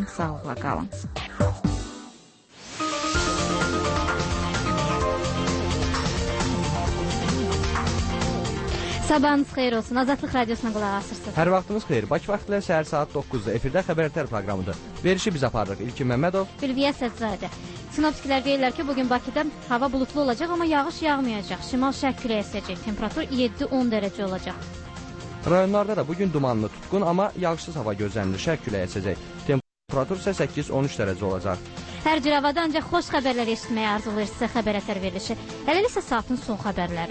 sağlıqla qalın. Sabahınız xeyir olsun. Azadlıq Radiosuna qulaq asırsınız. Hər vaxtınız xeyir. Bakı vaxtı ilə səhər saat 9-da efirdə xəbərlər proqramıdır. Verişi biz aparırıq. İlkin Məmmədov, Ülviyə Sədzadə. Sinoptiklər deyirlər ki, bugün Bakıda hava bulutlu olacaq, amma yağış yağmayacaq. Şimal-şərq küləyi əsəcək. Temperatur 7-10 dərəcə olacaq. Rayonlarda da bugün dumanlı, tutqun, amma yağışsız hava gözlənilir. Şərq küləyi əsəcək. Temperatur isə 8-13 dərəcə olacaq. Hər cür havada ancaq xoş xəbərləri eşitməyə arzulayır sizə xəbər ətər verilişi. Hələlik isə saatın son xəbərləri.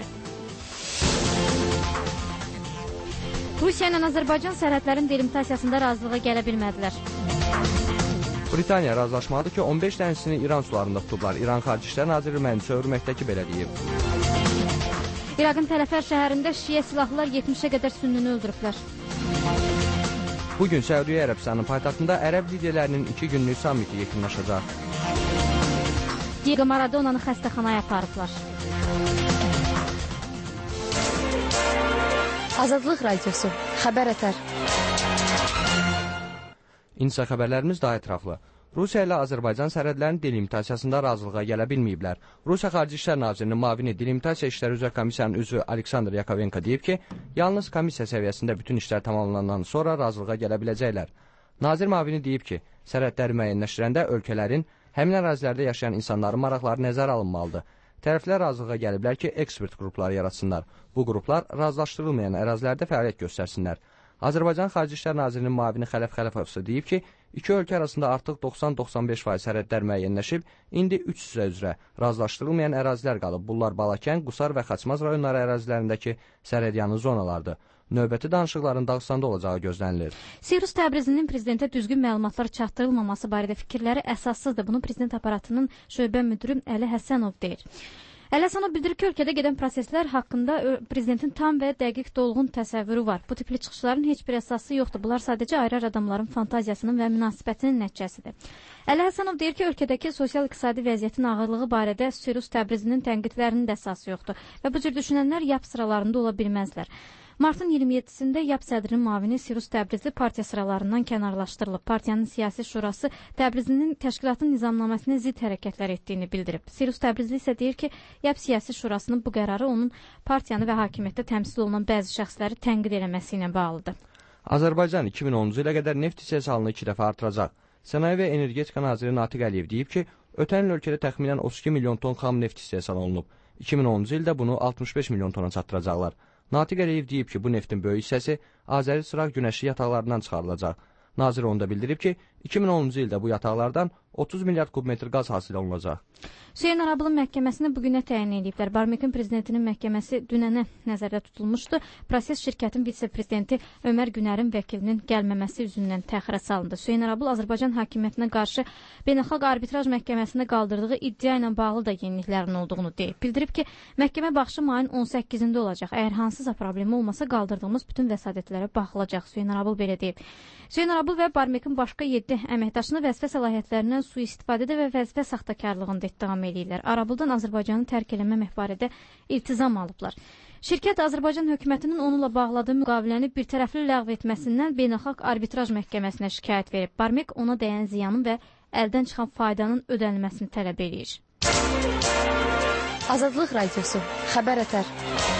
Rusiya ilə Azərbaycan sərhədlərin delimitasiyasında razılığa gələ bilmədilər. Britaniya razılaşmalıdır ki, 15 dənizçini İran sularında tutublar. İran Xarici İşlər Naziri Mənsur Hörməkdəki belə deyib. İraqın Tələfər şəhərində şiə silahlılar 70-ə qədər sünnünü öldürüblər. Bugün Səudiyyə Ərəbistanının paytaxtında ərəb liderlərinin 2 günlük sammiti yekunlaşacaq. Diego Maradonanı xəstəxanaya aparıblar. Azadlıq Radiosu, xəbər ətər. İnsa xəbərlərimiz daha ətraflı. Rusiya ilə Azərbaycan sərhədlərinin delimitasiyasında razılığa gələ bilməyiblər. Rusiya Xarici İşlər Nazirinin müavini delimitasiya işləri üzrə komissiyanın üzvü Aleksandr Yakovenko deyib ki, yalnız komissiya səviyyəsində bütün işlər tamamlanandan sonra razılığa gələ biləcəklər. Nazir müavini deyib ki, sərhədləri müəyyənləşdirəndə ölkələrin həmin ərazilərdə yaşayan insanların maraqları nəzərə alınmalıdır. Tərəflər razılığa gəliblər ki, ekspert qrupları yaratsınlar. Bu qruplar razılaşdırılmayan ərazilərdə fəaliyyət göstərsinlər. Azərbaycan Xarici İşlər Nazirinin müavini Xələf Xələfovsa deyib ki, iki ölkə arasında artıq 90-95% sərhədlər müəyyənləşib, indi 300 üzrə razılaşdırılmayan ərazilər qalıb. Bunlar Balakən, Qusar və Xaçmaz rayonları ərazilərindəki sərhədyanı zonalardır. Növbəti danışıqların Dağıstanda olacağı gözlənilir. Sirus Təbrizinin prezidentə düzgün məlumatlar çatdırılmaması barədə fikirləri əsassızdır. Bunu prezident aparatının şöbə müdürü Əli Həsənov deyir. Əli Həsənov bildirir ki, ölkədə gedən proseslər haqqında prezidentin tam və dəqiq dolğun təsəvvürü var. Bu tipli çıxışların heç bir əsası yoxdur. Bunlar sadəcə ayrı adamların fantaziyasının və münasibətinin nəticəsidir. Əli Həsənov deyir ki, ölkədəki sosial-iqtisadi vəziyyətin ağırlığı barədə Sirus Təbrizinin tənqidlərinin də əsası yoxdur və bu cür düşünənlər yap sıralarında ola bilməzlər. Martın 27-sində YAP sədrinin müavini Sirus Təbrizli partiya sıralarından kənarlaşdırılıb. Partiyanın siyasi şurası Təbrizlinin təşkilatın nizamnaməsinə zidd hərəkətlər etdiyini bildirib. Sirus Təbrizli isə deyir ki, YAP siyasi şurasının bu qərarı onun partiyanı və hakimiyyətdə təmsil olunan bəzi şəxsləri tənqid eləməsi ilə bağlıdır. Azərbaycan 2010-cu ilə qədər neft istehsalını 2 dəfə artıracaq. Sənaye və Energetika naziri Natiq Əliyev deyib ki, ötən il ölkədə təxminən 32 milyon ton xam neft istehsal olunub. 2010-cu ildə bunu 65 milyon tona çatdıracaqlar. Natiq Əliyev deyib ki, bu neftin böyük hissəsi Azəri Çıraq günəşli yataqlarından çıxarılacaq. Nazir onda bildirib ki, 2010-cu ildə bu yataqlardan 30 milyard kubmetr qaz hasil olunacaq. Hüseyn Arabılın məhkəməsini bugünə təyin ediblər. Barmekin prezidentinin məhkəməsi dünənə nəzərdə tutulmuşdu. Proses şirkətin vitse-prezidenti Ömər Günərin vəkilinin gəlməməsi üzündən təxirə salındı. Hüseyn Arabıl Azərbaycan hakimiyyətinə qarşı Beynəlxalq Arbitraj Məhkəməsində qaldırdığı iddia ilə bağlı da yeniliklərin olduğunu deyib. Bildirib ki, məhkəmə baxışı mayın 18-də olacaq. Əgər hansısa problemi olmasa qaldırdığımız bütün vəsadətlərə baxılacaq. Hüseyn Arabıl belə deyib. Hüseyn Arabıl və Barmekin başqa 7 əməkdaşını vəzifə səlahiyyətlərindən sui-istifadədə və vəzifə saxtakarlığında ittiham edirlər. Arabıldan Azərbaycanı tərk eləmə barədə iltizam alıblar. Şirkət Azərbaycan hökumətinin onunla bağladığı müqaviləni birtərəfli ləğv etməsindən Beynəlxalq Arbitraj Məhkəməsinə şikayət verib. Barmek ona dəyən ziyanın və əldən çıxan faydanın ödənilməsini tələb edir. Azadlıq Radiosu, xəbər ətər.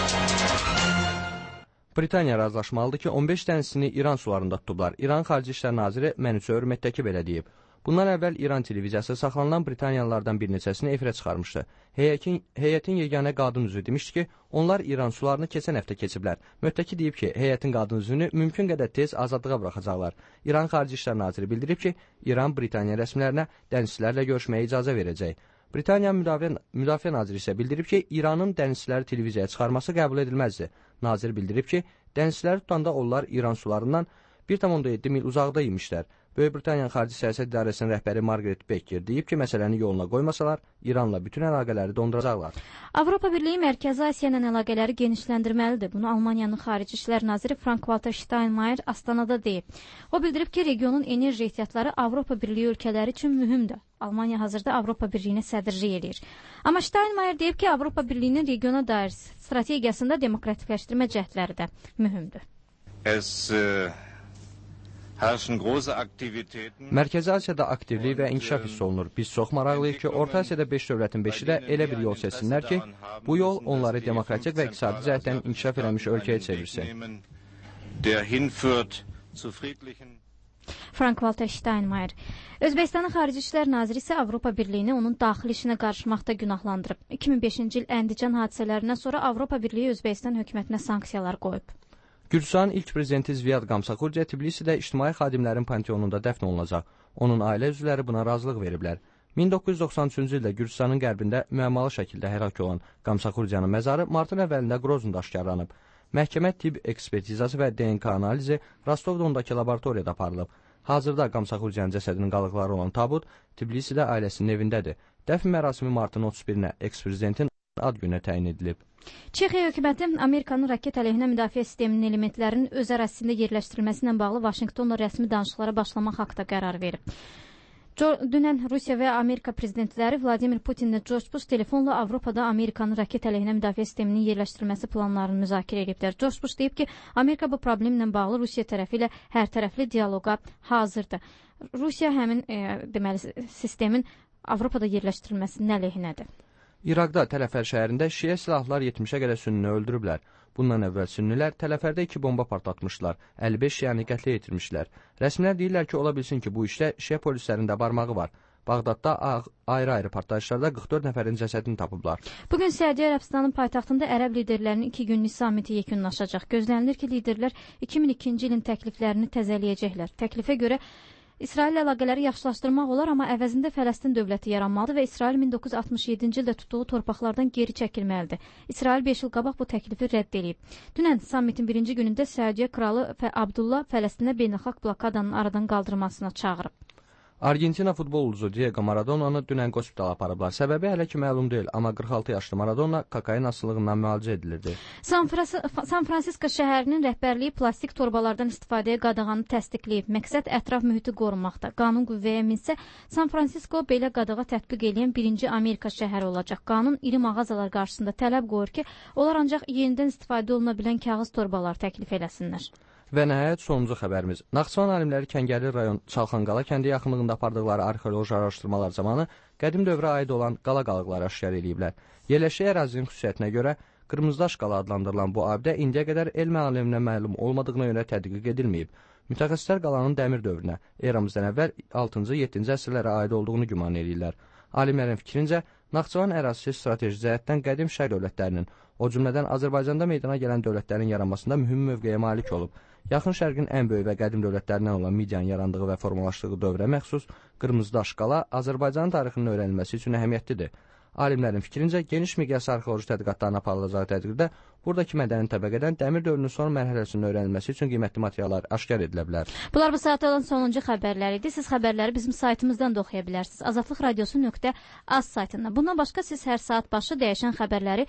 Britaniya razılaşmalıdır ki, 15 dənizçini İran sularında tutublar. İran Xarici İşlər Naziri Mənsur Hörməkdəki belə deyib. Bundan əvvəl İran televiziyası saxlanılan Britaniyalılardan bir neçəsini efirə çıxarmışdı. Heyətin yeganə qadın üzvü demişdi ki, onlar İran sularını keçən həftə keçiblər. Müttəki deyib ki, heyətin qadın üzvünü mümkün qədər tez azadlığa buraxacaqlar. İran Xarici İşlər Naziri bildirib ki, İran Britaniya rəsmilərinə dənizçilərlə görüşməyə icazə verəcək. Britaniya Müdafiə Naziri isə bildirib ki, İranın dənizçiləri televiziyaya çıxarması qəbul edilməzdir. Nazir bildirib ki, dənizçiləri tutanda onlar İran sularından 1,7 mil uzaqda imişlər. Böyük Britaniyanın Xarici Siyasət İdarəsinin rəhbəri Margaret Becker deyib ki, məsələni yoluna qoymasalar, İranla bütün əlaqələri donduracaqlar. Avropa Birliyi Mərkəzi Asiya ilə əlaqələri genişləndirməlidir. Bunu Almaniyanın Xarici İşlər Naziri Frank-Walter Steinmeier Astanada deyib. O bildirib ki, regionun enerji ehtiyatları Avropa Birliyi ölkələri üçün mühümdür. Almaniya hazırda Avropa Birliyinə sədrlik edir. Amma Steinmeier deyib ki, Avropa Birliyinin regiona dair strategiyasında demokratikləşdirmə cəhdləri də mühümdür. Mərkəzi Asiyada aktivlik və inkişaf hiss olunur. Biz çox maraqlıyıq ki, Orta Asiyada 5 dövlətin 5-i də elə bir yol seçsinlər ki, bu yol onları demokratik və iqtisadi cəhətdən inkişaf eləmiş ölkəyə çevirsin. Frank-Walter Steinmeier. Özbəkistanın Xarici İşlər Naziri isə Avropa Birliyini onun daxili işinə qarışmaqda günahlandırıb. 2005-ci il Əndican hadisələrindən sonra Avropa Birliyi Özbəkistan hökumətinə sanksiyalar qoyub. Gürcüstanın ilk prezidenti Zviad Gamsakurdze Tbilisidə ictimai xadimlərin panteonunda dəfn olunacaq. Onun ailə üzvləri buna razılıq veriblər. 1993-cü ildə Gürcüstanın qərbində müəmmalı şəkildə həlak olan Gamsakurdzenin məzarı martın əvvəlində Groznyda aşkarlanıb. Məhkəmə tibb ekspertizası və DNK analizi Rostov-Dondakı laboratoriyada aparılıb. Hazırda Gamsakurdzenin cəsədinin qalıqları olan tabut Tbilisidə ailəsinin evindədir. Dəfn mərasimi martın 31-nə eks-prezidentin ad günə təyin edilib. Çexiya hökuməti Amerikanın raket əleyhinə müdafiə sisteminin elementlərinin öz ərazisində yerləşdirilməsi ilə bağlı Vaşinqtonla rəsmi danışıqlara başlamaq haqqında qərar verib. Dünən Rusiya və Amerika prezidentləri Vladimir Putinlə George Bush telefonla Avropada Amerikanın raket əleyhinə müdafiə sisteminin yerləşdirilməsi planlarını müzakirə ediblər. George Bush deyib ki, Amerika bu problemlə bağlı Rusiya tərəfi ilə hərtərəfli dialoqa hazırdır. Rusiya həmin sistemin Avropada yerləşdirilməsinin əleyhinədir. İraqda Tələfər şəhərində şiə silahlar 70-ə qədər sünnini öldürüblər. Bundan əvvəl sünnilər Tələfərdə 2 bomba partlatmışlar, 55 şiəni qətlə yetirmişlər. Rəsmilər deyirlər ki, ola bilsin ki, bu işdə şiə polislərində barmağı var. Bağdadda ayrı-ayrı partlayışlarda 44 nəfərin cəsədini tapıblar. Bugün Səudiyyə Ərəbistanının paytaxtında ərəb liderlərinin 2 günlük samiti yekunlaşacaq. Gözlənilir ki, liderlər 2002-ci ilin təkliflərini təzələyəcəklər. Təklifə görə İsrail əlaqələri yaxşılaşdırmaq olar, amma əvəzində Fələstin dövləti yaranmalıdır və İsrail 1967-ci ildə tutduğu torpaqlardan geri çəkilməlidir. İsrail 5 il qabaq bu təklifi rədd edib. Dünən sammitin birinci günündə Səudiyyə kralı Abdullah Fələstinə beynəlxalq blokadanın aradan qaldırılmasına çağırıb. Argentina futbol ulduzu Diego Maradona'nı dünən qospitala aparıblar. Səbəbi hələ ki məlum deyil, amma 46 yaşlı Maradona kokain asılılığından müalicə edilirdi. San Fransisko şəhərinin rəhbərliyi plastik torbalardan istifadəyə qadağanı təsdiqləyib. Məqsəd ətraf mühiti qorumaqda. Qanun qüvvəyə minsə, San Fransisko belə qadağa tətbiq edən birinci Amerika şəhəri olacaq. Qanun iri mağazalar qarşısında tələb qoyur ki, onlar ancaq yenidən istifadə oluna bilən kağız torbalar təklif eləsinlər. Və nəhayət sonuncu xəbərimiz. Naxçıvan alimləri Kəngərli rayon Çalxanqala kəndi yaxınlığında apardıqları arxeoloji araşdırmalar zamanı qədim dövrə aid olan qala qalıqları aşkar ediblər. Yerləşdiyi ərazinin xüsusiyyətinə görə Qırmızıdaş qala adlandırılan bu abidə indiyə qədər elm aləminə məlum olmadığına görə tədqiq edilməyib. Mütəxəssislər qalanın dəmir dövrünə, eramızdan əvvəl 6-7-ci əsrlərə aid olduğunu güman edirlər. Alimlərin fikrincə, Naxçıvan ərazisi strateji cəhətdən qədim şərq dövlətlərinin, o cümlədən Azərbaycanda meydana gələn dövlətlərin yaranmasında mühüm mövqeyə malik olub. Yaxın şərqin ən böyük və qədim dövlətlərindən olan Midiyanın yarandığı və formalaşdığı dövrə məxsus Qırmızıdaş qala Azərbaycanın tarixinin öyrənilməsi üçün əhəmiyyətlidir. Alimlərin fikrincə, geniş miqyaslı arxeoloji tədqiqatların aparılacağı tədqiqdə buradakı mədəni təbəqədən dəmir dövrünün son mərhələsinin öyrənilməsi üçün qiymətli materiallar aşkar edilə bilər. Bunlar bu saatda olan sonuncu xəbərlər idi. Siz xəbərləri bizim saytımızdan da oxuya bilərsiniz. Azadlıqradiosu.az saytından. Bundan başqa siz hər saat başı dəyişən xəbərləri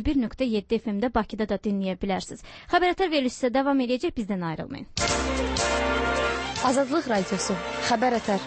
101.7 FM-də Bakıda da dinləyə bilərsiniz. Xəbərətər verilişsə davam edəcək, bizdən ayrılmayın. Azadlıq Radiosu, xəbərətər.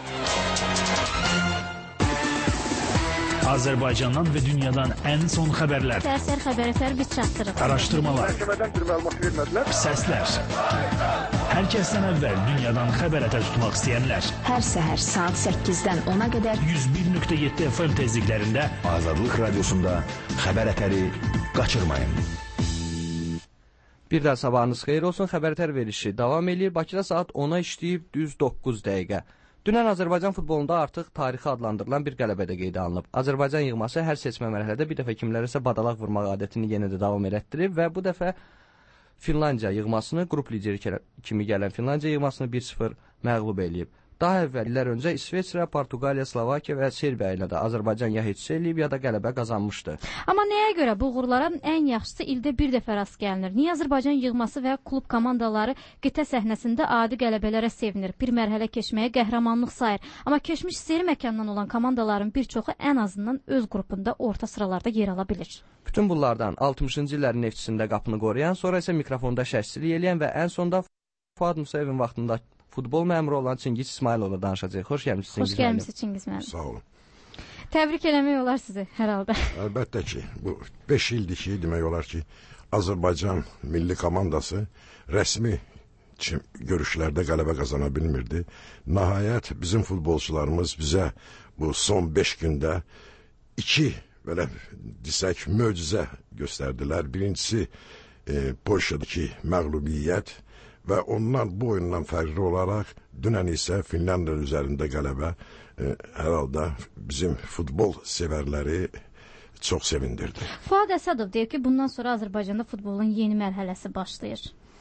Azərbaycandan və dünyadan ən son xəbərlər. Səhər xəbərətər biz çatdırırıq. Araşdırmalar. Məhkəmədən bir məlumat vermədilər. Səslər. Hər kəsdən əvvəl dünyadan xəbərətər tutmaq istəyənlər. Hər səhər saat 8-dən 10-a qədər 101.7 FM tezliklərində Azadlıq Radiosunda xəbərətəri qaçırmayın. Bir də sabahınız xeyir olsun. Xəbərətər verilişi davam edir. Bakıda saat 10-a işləyib düz 9 dəqiqə. Dünən Azərbaycan futbolunda artıq tarixi adlandırılan bir qələbə də qeydə alınıb. Azərbaycan yığması hər seçmə mərhələdə bir dəfə kimlərəsə badalaq vurmaq adətini yenə də davam elətdirib və bu dəfə Finlandiya yığmasını, qrup lideri kimi gələn Finlandiya yığmasını 1-0 məğlub eləyib. Daha əvvəllər öncə İsveçrə, Portuqaliya, Slovakiya və Serbiya ilə də Azərbaycan ya heç eləyib, ya da qələbə qazanmışdı. Amma nəyə görə bu uğurlara ən yaxşısı ildə bir dəfə rast gəlinir? Niyə Azərbaycan yığması və klub komandaları qitə səhnəsində adi qələbələrə sevinir, bir mərhələ keçməyə qəhrəmanlıq sayır? Amma keçmiş seri məkandan olan komandaların bir çoxu ən azından öz qrupunda orta sıralarda yer ala bilir. Bütün bunlardan 60-cı illərin neftçisində qapını qoruyan, sonra isə mikrofonda şərhçilik eləyən və ən sonda Fuad Musayevin vaxtında futbol məmuru olan Çingiz İsmailova danışacaq. Xoş gəlmişsiniz Çingiz müəllim. Xoş gəlmişsiniz Çingiz müəllim. Sağ olun. Təbrik eləmək olar sizi hər halda. Əlbəttə ki, bu 5 ildir ki, demək olar ki, Azərbaycan milli komandası rəsmi görüşlərdə qələbə qazana bilmirdi. Nəhayət bizim futbolçularımız bizə bu son 5 gündə 2 belə desək möcüzə göstərdilər. Birincisi Polşadakı məğlubiyyət və ondan bu oyundan fərqli olaraq dünən isə Finlandiya üzərində qələbə hər halda bizim futbol sevərləri çox sevindirdi. Fuad Əsədov deyir ki, bundan sonra Azərbaycanda futbolun yeni mərhələsi başlayır.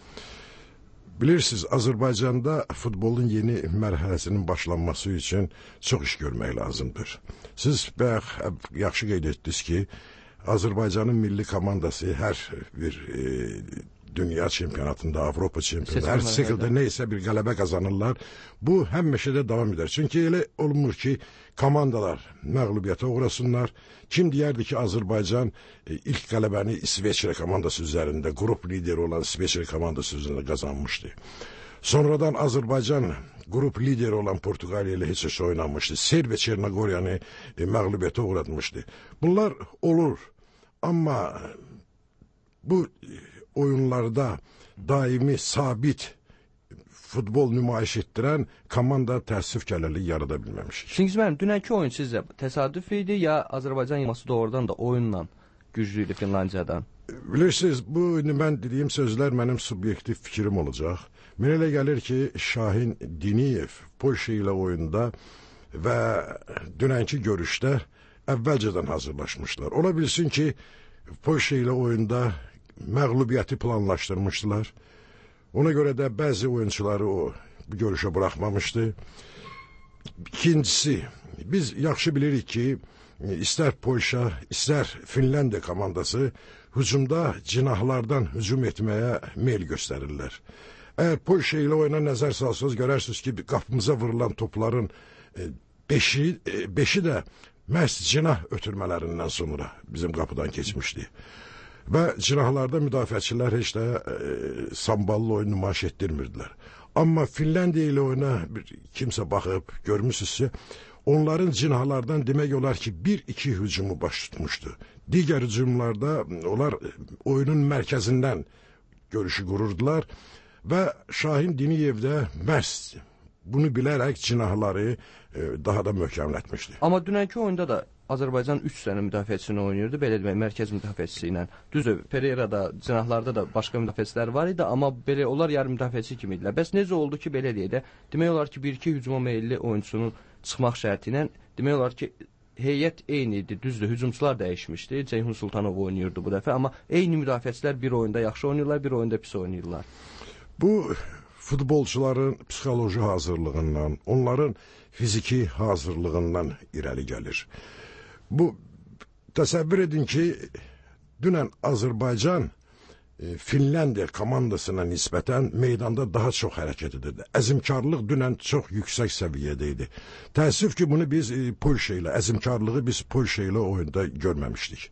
Bilirsiniz, Azərbaycanda futbolun yeni mərhələsinin başlanması üçün çox iş görmək lazımdır. Siz yaxşı qeyd etdiniz ki, Azərbaycanın milli komandası hər bir dünya çempionatında, Avropa çempionatında, hər sikldə neysə bir qələbə qazanırlar. Bu həmişə davam edər. Çünki elə olmur ki, komandalar məğlubiyyətə uğrasınlar. Kim deyərdi ki, Azərbaycan ilk qələbəni İsveçrə komandası üzərində, qrup lideri olan İsveçrə komandası üzərində qazanmışdı. Sonradan Azərbaycan qrup lideri olan Portuqaliya ilə heç oynanmışdı. Serbiya Çernogoriyanı məğlubiyyətə uğratmışdı. Bunlar olur. Amma bu oyunlarda daimi, sabit futbol nümayiş etdirən komanda təəssüf kələlik yarada bilməmişik. Çingiz müəllim, dünənki oyun sizcə təsadüf idi ya Azərbaycan yılması doğrudan da oyunla güclüydü Finlandiyadan? Bilirsiniz, bu mən dediyim sözlər mənim subyektiv fikrim olacaq. Mənə elə gəlir ki, Şahin Diniyev Polşa ilə oyunda və dünənki görüşdə əvvəlcədən hazırlaşmışlar. Ola bilsin ki, Polşa ilə oyunda məğlubiyyəti planlaşdırmışdılar. Ona görə də bəzi oyuncuları o bu görüşə buraxmamışdı. İkincisi, biz yaxşı bilirik ki, istər Polşa, istər Finlandiya komandası hücumda cinahlardan hücum etməyə meyl göstərirlər. Əgər Polşa ilə oyuna nəzər salsanız, görərsiniz ki, qapımıza vurulan topların beşi də məhz cinah ötürmələrindən sonra bizim qapıdan keçmişdi. Və cinahlarda müdafiəçilər heç də samballı oyun nümayiş etdirmirdilər. Amma Finlandiya ilə oyuna kimsə baxıb, görmüsünüzsə, onların cinahlardan demək olar ki, 1-2 hücumu baş tutmuşdu. Digər hücumlarda onlar oyunun mərkəzindən görüşü qururdular və Şahin Diniyev də məhz bunu bilərək cinahları daha da möhkəmlətmişdi. Amma dünənki oyunda da Azərbaycan 3 dənə müdafiəçisini oynayırdı, belə demək, mərkəz müdafiəçisi ilə. Düzdür, Pereira'da, cinahlarda da başqa müdafiəçilər var idi, amma belə onlar yarım müdafiəçi kimi idilər. Bəs necə oldu ki, belə deyək də, demək olar ki, 1-2 hücuma meyilli oyunçunun çıxmaq şərti ilə, demək olar ki, heyət eyni idi, düzdür, hücumçular dəyişmişdi. Ceyhun Sultanov oynayırdı bu dəfə, amma eyni müdafiəçilər bir oyunda yaxşı oynayırlar, bir oyunda pis oynayırlar. Bu futbolçuların psixoloji hazırlığından, onların fiziki hazırlığından irəli gəlir. Bu, təsəvvür edin ki, dünən Azərbaycan Finlandiya komandasına nisbətən meydanda daha çox hərəkət edirdi. Əzimkarlıq dünən çox yüksək səviyyədə idi. Təəssüf ki, bunu biz Polşa ilə, əzimkarlığı biz Polşa ilə oyunda görməmişdik.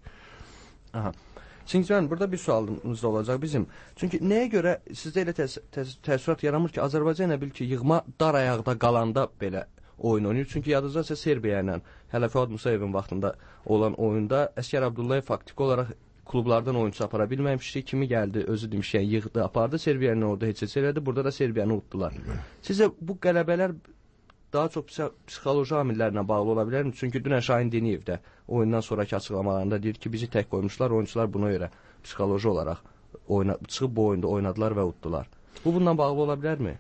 Aha. Çingiz, burada bir sualımız da olacaq bizim. Çünki nəyə görə sizdə elə təəssürat yaramır ki, Azərbaycan elə bil ki, yığma dar ayaqda qalanda belə oyun oynayır. Çünki yadınızda Serbiya ilə, hələ Fuad Musayevin vaxtında olan oyunda Əskər Abdullayev faktiki olaraq klublardan oyuncu apara bilməmişdi. Kimi gəldi, özü demişkən, yığdı, apardı. Serbiyanın orada heç elədi. Burada da Serbiyanı utdular. Sizə bu qələbələr daha çox psixoloji amillərlə bağlı ola bilərmi? Çünki dünən Şahin Diniyev də oyundan sonraki açıqlamalarında deyir ki, bizi tək qoymuşlar, oyuncular buna görə psixoloji olaraq çıxıb bu oyunda oynadılar və utdular. Bu bundan bağlı ola bilərmi?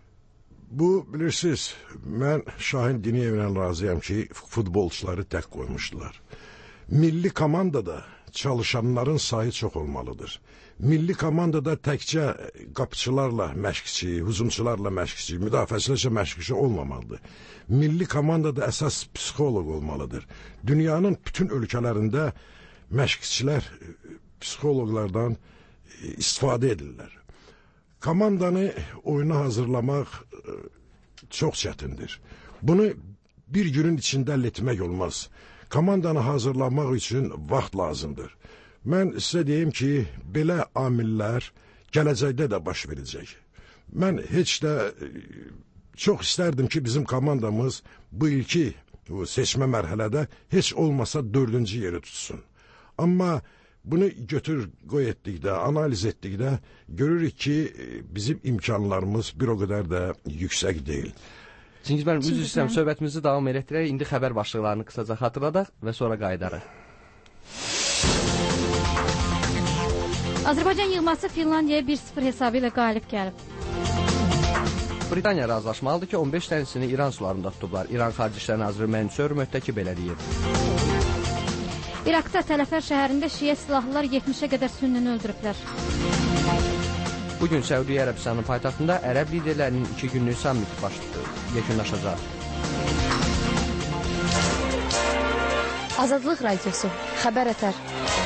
Bu, bilirsiniz, mən Şahin Diniyevlə razıyam ki, futbolçuları tək qoymuşdular. Milli komandada çalışanların sayı çox olmalıdır. Milli komandada təkcə qapıçılarla məşqçi, hücumçularla məşqçi, müdafiəçilərlə məşqçi olmamalıdır. Milli komandada əsas psixoloq olmalıdır. Dünyanın bütün ölkələrində məşqçilər psixoloqlardan istifadə edirlər. Komandanı oyuna hazırlamaq çox çətindir. Bunu bir günün içində əldə etmək olmaz. Komandanı hazırlamaq üçün vaxt lazımdır. Mən sizə deyim ki, belə amillər gələcəkdə də baş verəcək. Mən heç də çox istərdim ki, bizim komandamız bu ilki seçmə mərhələdə heç olmasa 4-cü yeri tutsun. Amma Bunu götür qoy etdikdə, analiz etdikdə görürük ki, bizim imkanlarımız bir o qədər də yüksək deyil. Çingiz müəllim, üzr istəyirəm, söhbətimizi davam etdirək. İndi xəbər başlıqlarını qısaca xatırladaq və sonra qayıdarıq. Azərbaycan yığması Finlandiyaya 1-0 hesabı ilə qalib gəlib. Britaniya razılaşmalıdır ki, 15 dənizçini İran sularında tutublar. İran Xarici İşlər Naziri Mənsur Möttəki belə deyib. İraqda Tələfər şəhərində şiə silahlılar 70-ə qədər sünnini öldürüblər. Bugün Səudiyyə Ərəbistanının paytaxtında ərəb liderlərinin 2 günlük sammiti yekunlaşacaq. Azadlıq Radiosu, Xəbər Ətər.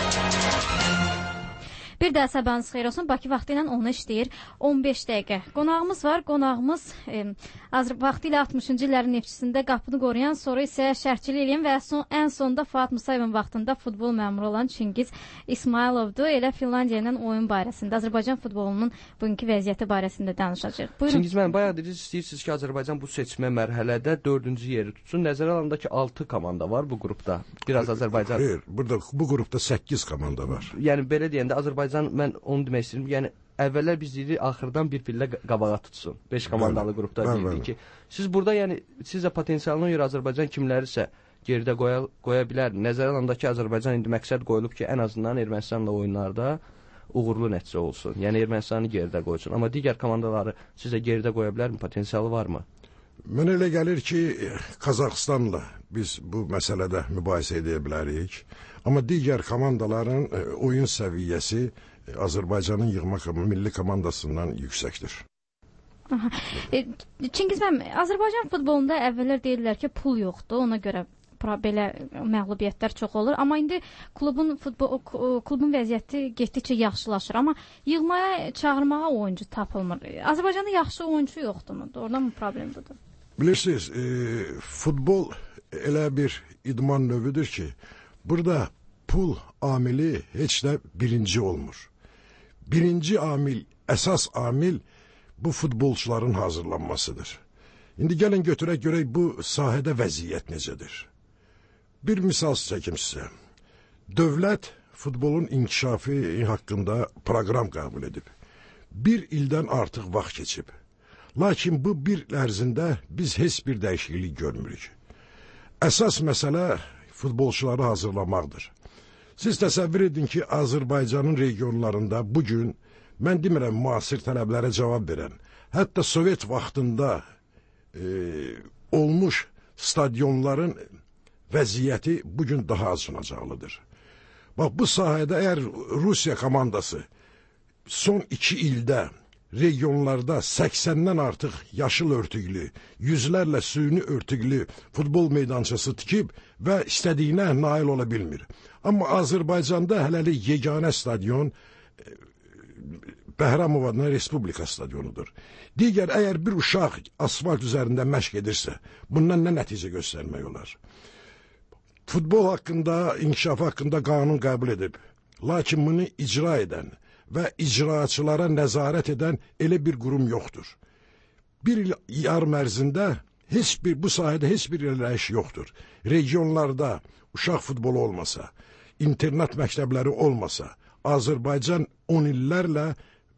Bir də sabahınız xeyir olsun. Bakı vaxtı ilə 10 işləyir. 15 dəqiqə. Qonağımız var. Qonağımız vaxtı ilə 60-cı illərin neftçisində qapını qoruyan, sonra isə şərhçilik edən və ən sonda Fuad Musayevin vaxtında futbol məmuru olan Çingiz İsmayılovdur. Elə Finlandiya ilə oyun barəsində, Azərbaycan futbolunun bugünkü vəziyyəti barəsində danışacağıq. Buyurun. Çingiz müəllim, bayaq dediniz, istəyirsiniz ki, Azərbaycan bu seçmə mərhələdə 4-cü yeri tutsun. Nəzərə alanda ki, 6 komanda var bu qrupda. Biraz Azərbaycan... Hayır, burada bu qrupda 8 komanda var. Yəni belə deyəndə Azərbaycan, mən onu demək istəyirəm, yəni əvvəllər biz deyirik, axırdan bir pillə qabağa tutsun. 5 komandalı qrupda deyildik ki, siz burada, yəni, sizə potensialına görə Azərbaycan kimlərisə geridə qoya bilər. Nəzərə alanda ki, Azərbaycan indi məqsəd qoyulub ki, ən azından Ermənistanla oyunlarda uğurlu nəticə olsun. Yəni Ermənistanı geridə qoysun. Amma digər komandaları sizə geridə qoya bilərmi? Potensialı varmı? Mənə elə gəlir ki, Qazaxıstanla biz bu məsələdə mübahisə edə bilərik. Amma digər komandaların oyun səviyyəsi Azərbaycanın yığma milli komandasından yüksəkdir. Çingiz müəllim, Azərbaycan futbolunda əvvəllər deyirlər ki, pul yoxdur, ona görə belə məğlubiyyətlər çox olur. Amma indi klubun vəziyyəti getdikcə yaxşılaşır. Amma yığmaya, çağırmağa oyuncu tapılmır. Azərbaycanda yaxşı oyuncu yoxdurmu? Oradan mı problem budur? Bilirsiniz, futbol elə bir idman növüdür ki, burada pul amili heç də birinci olmur. Birinci amil, əsas amil bu futbolçuların hazırlanmasıdır. İndi gəlin götürək görək bu sahədə vəziyyət necədir. Bir misal çəkim sizə. Dövlət futbolun inkişafı haqqında proqram qəbul edib. 1 ildən artıq vaxt keçib. Lakin bu bir il ərzində biz heç bir dəyişiklik görmürük. Əsas məsələ futbolçuları hazırlamaqdır. Siz təsəvvür edin ki, Azərbaycanın regionlarında bugün, mən demirəm müasir tələblərə cavab verən, hətta Sovet vaxtında olmuş stadionların vəziyyəti bugün daha acınacaqlıdır. Bax, bu sahədə əgər Rusiya komandası son 2 ildə regionlarda 80-dən artıq yaşıl örtüklü, yüzlərlə süni örtüklü futbol meydançası tikib və istədiyinə nail ola bilmir. Amma Azərbaycanda hələlik yeganə stadion Bəhramova'nın Respublika stadionudur. Digər, əgər bir uşaq asfalt üzərində məşq edirsə, bundan nə nəticə göstərmək olar? Futbol haqqında, inkişaf haqqında qanun qəbul edib. Lakin bunu icra edən və icraçılara nəzarət edən elə bir qurum yoxdur. Bir il yarım ərzində bu sahədə heç bir irəliləyiş yoxdur. Regionlarda uşaq futbolu olmasa, internat məktəbləri olmasa, Azərbaycan 10 illərlə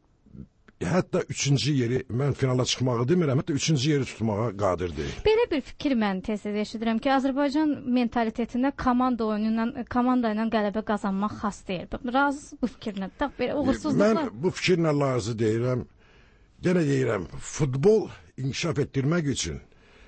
hətta 3-cü yeri, mən finala çıxmağı demirəm, hətta 3-cü yeri tutmağa qadir deyil. Belə bir fikir mən tez-tez eşidirəm ki, Azərbaycan mentalitetində komanda ilə qələbə qazanmaq xas deyil. Razı bu fikirlə? Mən bu fikirlə razı deyirəm. Yenə deyirəm, futbol inkişaf etdirmək üçün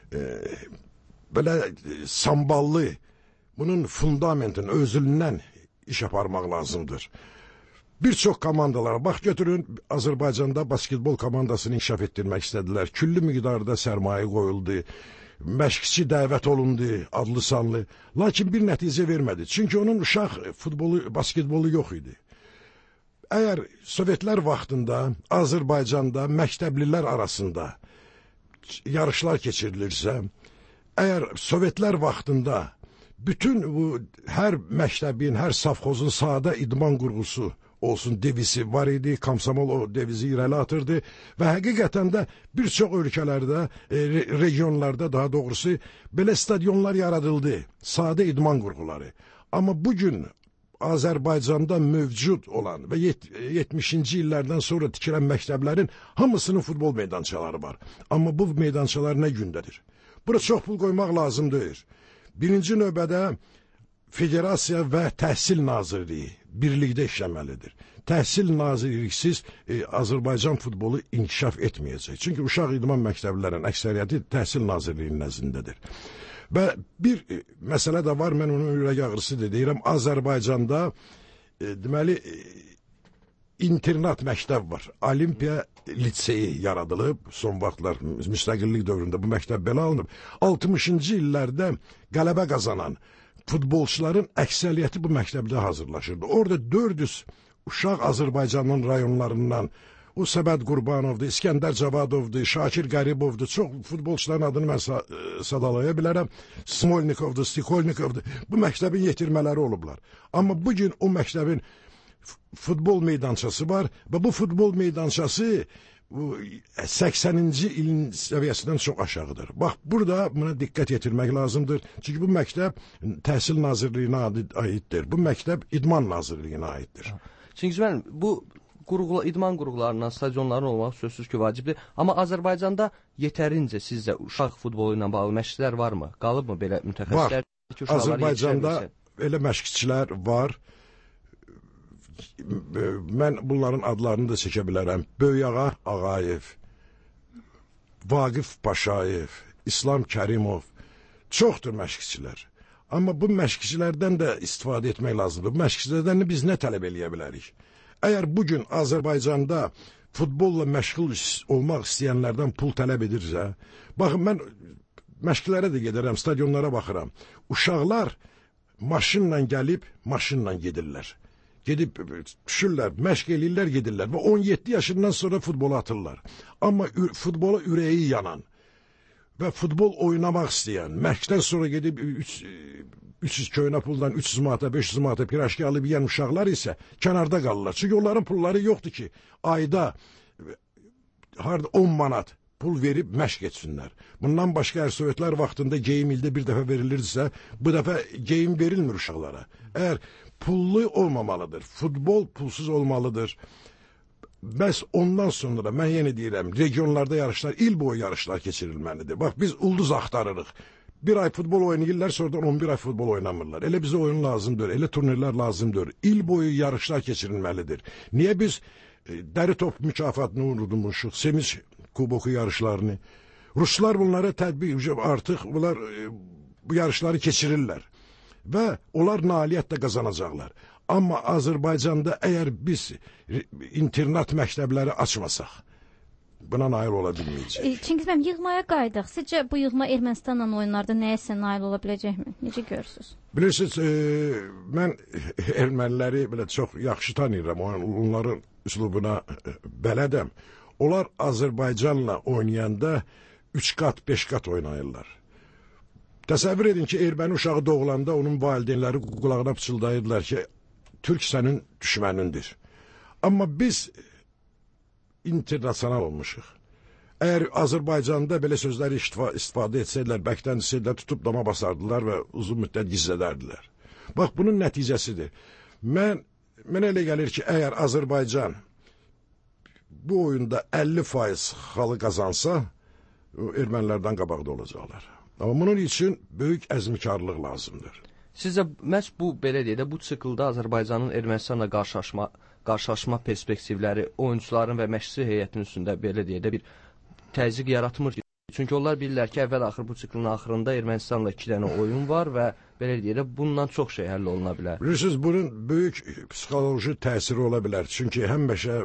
belə samballı, bunun fundamentin, özündən iş aparmaq lazımdır. Bir çox komandalara, bax götürün, Azərbaycanda basketbol komandasını inkişaf etdirmək istədilər. Küllü miqdarda sərmayə qoyuldu, məşqçi dəvət olundu, adlı sanlı. Lakin bir nəticə vermədi. Çünki onun uşaq futbolu, basketbolu yox idi. Əgər Sovetlər vaxtında Azərbaycanda məktəblilər arasında yarışlar keçirilirsə, əgər Sovetlər vaxtında bütün bu hər məktəbin, hər safxozun sahada idman qurğusu olsun devizi var idi, Komsomol o devizi irəli atırdı və həqiqətən də bir çox ölkələrdə, regionlarda daha doğrusu belə stadionlar yaradıldı, sadə idman qurğuları. Amma bugün Azərbaycanda mövcud olan və 70-ci illərdən sonra tikilən məktəblərin hamısının futbol meydançaları var. Amma bu meydançalar nə gündədir? Bura çox pul qoymaq lazım deyil. Birinci növbədə Federasiya və Təhsil Nazirliyi birlikdə işləməlidir. Təhsil Nazirliksiz Azərbaycan futbolu inkişaf etməyəcək. Çünki uşaq idman məktəblərinin əksəriyyəti Təhsil Nazirliyinin nəzdindədir. Və bir məsələ də var, mən onun ürək ağrısı deyirəm. Azərbaycanda deməli internat məktəb var. Olimpiya liseyi yaradılıb. Son vaxtlar müstəqillik dövründə bu məktəb belə alınıb. 60-cı illərdə qələbə qazanan futbolçuların əksəriyyəti bu məktəbdə hazırlaşırdı. Orada 400 uşaq Azərbaycanın rayonlarından, o Səbəd Qurbanovdur, İskəndər Cavadovdur, Şakir Qəribovdur, çox futbolçuların adını mən sadalaya bilərəm, Smolnikovdur, Stikolnikovdur. Bu məktəbin yetirmələri olublar. Amma bugün o məktəbin futbol meydançası var və bu futbol meydançası 80-ci ilin səviyyəsindən çox aşağıdır. Bax, burada buna diqqət yetirmək lazımdır. Çünki bu məktəb Təhsil Nazirliyinə aiddir. Bu məktəb İdman Nazirliyinə aiddir. Çünki mən bu idman qurğularından stadionların olmaq sözsüz ki, vacibdir. Amma Azərbaycanda yetərincə sizcə uşaq futbolu ilə bağlı məşqçilər varmı? Qalıbmı belə mütəxəssislər? Var. Azərbaycanda elə məşqçilər var. Mən bunların adlarını da çəkə bilərəm. Böyüyağa Ağayev, Vaqif Paşayev, İslam Kərimov. Çoxdur məşqçilər. Amma bu məşqçilərdən də istifadə etmək lazımdır. Bu məşqçilərdən biz nə tələb eləyə bilərik? Əgər bugün Azərbaycanda futbolla məşğul olmaq istəyənlərdən pul tələb edirsə, baxın, mən məşqlərə də gedərəm, stadionlara baxıram. Uşaqlar maşınla gəlib, maşınla gedirlər. Gedib düşürlər, məşq eləyirlər, gedirlər və 17 yaşından sonra futbola atırlar. Amma futbola ürəyi yanan və futbol oynamaq istəyən, məşqdən sonra gedib 300 köynə puldan 300 manata, 500 manata piraşki alıb yiyən uşaqlar isə kənarda qalırlar. Çünki onların pulları yoxdur ki, ayda 10 manat pul verib məşq etsinlər. Bundan başqa Sovetlər vaxtında geyim ildə bir dəfə verilirsə, bu dəfə geyim verilmir uşaqlara. Əgər pullu olmamalıdır, futbol pulsuz olmalıdır. Bəs ondan sonra mən yenə deyirəm, regionlarda yarışlar, il boyu yarışlar keçirilməlidir. Bax, biz ulduz axtarırıq. Bir ay futbol oynayırlar, sonradan 11 ay futbol oynamırlar. Elə bizə oyun lazımdır, elə turnirlər lazımdır. İl boyu yarışlar keçirilməlidir. Niyə biz dəri top mükafatını unutmuşuq, Sevinç kuboku yarışlarını? Ruslar bunlara tədbiq artıq bu yarışları keçirirlər. Və onlar nailiyyət də qazanacaqlar. Amma Azərbaycanda əgər biz internat məktəbləri açmasaq, buna nail ola bilməyəcək. Çingiz müəllim, yığmaya qayıdaq. Sizcə bu yığma Ermənistanla oyunlarda nəyəsə nail ola biləcəkmi? Necə görürsünüz? Bilirsiniz, mən erməniləri belə çox yaxşı tanıyıram. Onların üslubuna bələdəm. Onlar Azərbaycanla oynayanda 3 qat, 5 qat oynayırlar. Təsəvvür edin ki, erməni uşağı doğulanda onun valideynləri qulağına pıçıldayırlar ki, Türk sənin düşmənindir. Amma biz internasional olmuşuq. Əgər Azərbaycanda belə sözləri istifadə etsəydilər, bəkdən desəydilər, tutub dama basardılar və uzun müddət gizlədərdilər. Bax, bunun nəticəsidir. Mən elə gəlir ki, əgər Azərbaycan bu oyunda 50% xalı qazansa, ermənilərdən qabaqda olacaqlar. Amma bunun üçün böyük əzmkarlıq lazımdır. Sizcə, məhz bu, belə deyək də, bu siklda Azərbaycanın Ermənistanla qarşılaşma perspektivləri oyuncuların və məşqçi heyətinin üstündə, belə deyək də, bir təzyiq yaratmır ki. Çünki onlar bilirlər ki, əvvəl-axır bu siklin axırında Ermənistanla 2 dənə oyun var və belə deyək də, bundan çox şey həll oluna bilər. Bilirsiniz, bunun böyük psixoloji təsiri ola bilər. Çünki həmişə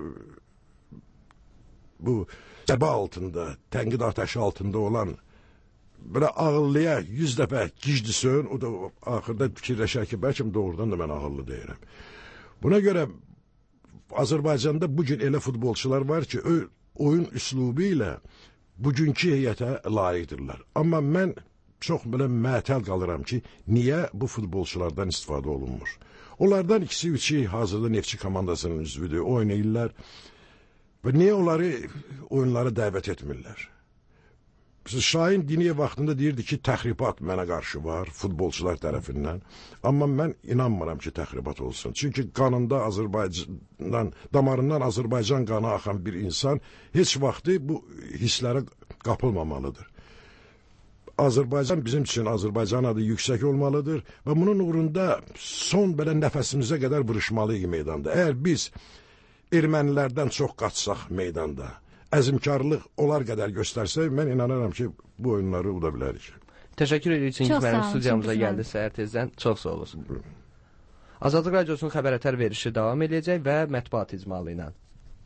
bu zəbə altında, tənqid atəşi altında olan belə ağıllıya 100 dəfə gicdisin, o da axırda fikirləşər ki, bəlkə doğrudan da mən ağıllı deyirəm. Buna görə Azərbaycanda bugün elə futbolçular var ki, oyun üslubu ilə bugünkü heyətə layiqdirlər. Amma mən çox belə məətəl qalıram ki, niyə bu futbolçulardan istifadə olunmur? Onlardan ikisi-üçü hazırda Neftçi komandasının üzvüdür, oynayırlar və niyə onları oyunlara dəvət etmirlər? Şahin Diniyev vaxtında deyirdi ki, təxribat mənə qarşı var, futbolçular tərəfindən. Amma mən inanmıram ki, təxribat olsun. Çünki qanında damarından Azərbaycan qanı axan bir insan heç vaxtı bu hisslərə qapılmamalıdır. Azərbaycan bizim üçün, Azərbaycan adı yüksək olmalıdır və bunun uğrunda son belə nəfəsimizə qədər vuruşmalıyıq meydanda. Əgər biz ermənilərdən çox qaçsaq meydanda, əzmkarlıq onlar qədər göstərsək, mən inanıram ki, bu oyunları uda bilərik. Təşəkkür edirik ki, mənim studiyamıza gəldi səhər tezdən. Çox sağ olun. Azadlıq Radiosunun xəbər verişi davam edəcək və mətbuat icmalı ilə.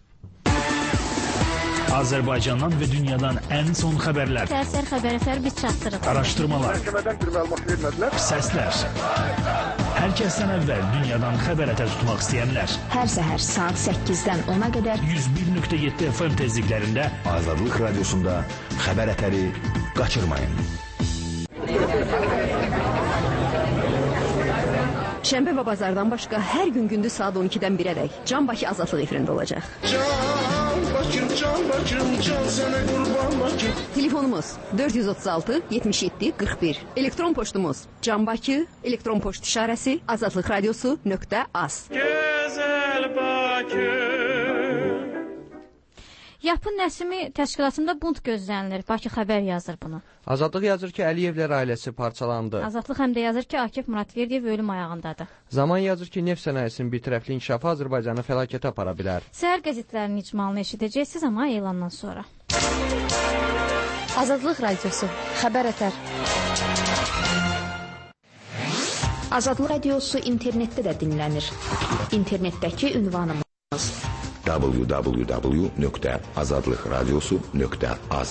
Azərbaycandan və dünyadan ən son xəbərlər. Səhər xəbər biz çatdırırıq. Araşdırmalar. Məhkəmədən bir məlumat vermədilər. Səslər. Hər kəsdən əvvəl dünyadan xəbər tutmaq istəyənlər. Hər səhər saat 8-dən 10-a qədər 101.7 FM tezliklərində Azadlıq Radiosunda xəbər qaçırmayın. Şənbə və bazardan başqa hər gün gündüz saat 12-dən 1-ədək Can Bakı Azadlıq efirində olacaq. Can sənə qurban Bakı. Telefonumuz 436 77 41. Elektron poçtumuz canbakı, elektron poçt işarəsi azadlıqradiosu.az. Gözəl Bakı. Yapın Nəsimi təşkilatında bunt gözlənilir. Bakı xəbər yazır bunu. Azadlıq yazır ki, Əliyevlər ailəsi parçalandı. Azadlıq həm də yazır ki, Akif Muratverdiyev ölüm ayağındadır. Zaman yazır ki, neft sənayesinin birtərəfli inkişafı Azərbaycanı fəlakətə apara bilər. Səhər qəzetlərinin icmalını eşidəcəksiniz, amma elandan sonra. Azadlıq Radiosu xəbər ətər. Azadlıq Radiosu internetdə də dinlənir. İnternetdəki ünvanımız www.azadlıqradiosu.az.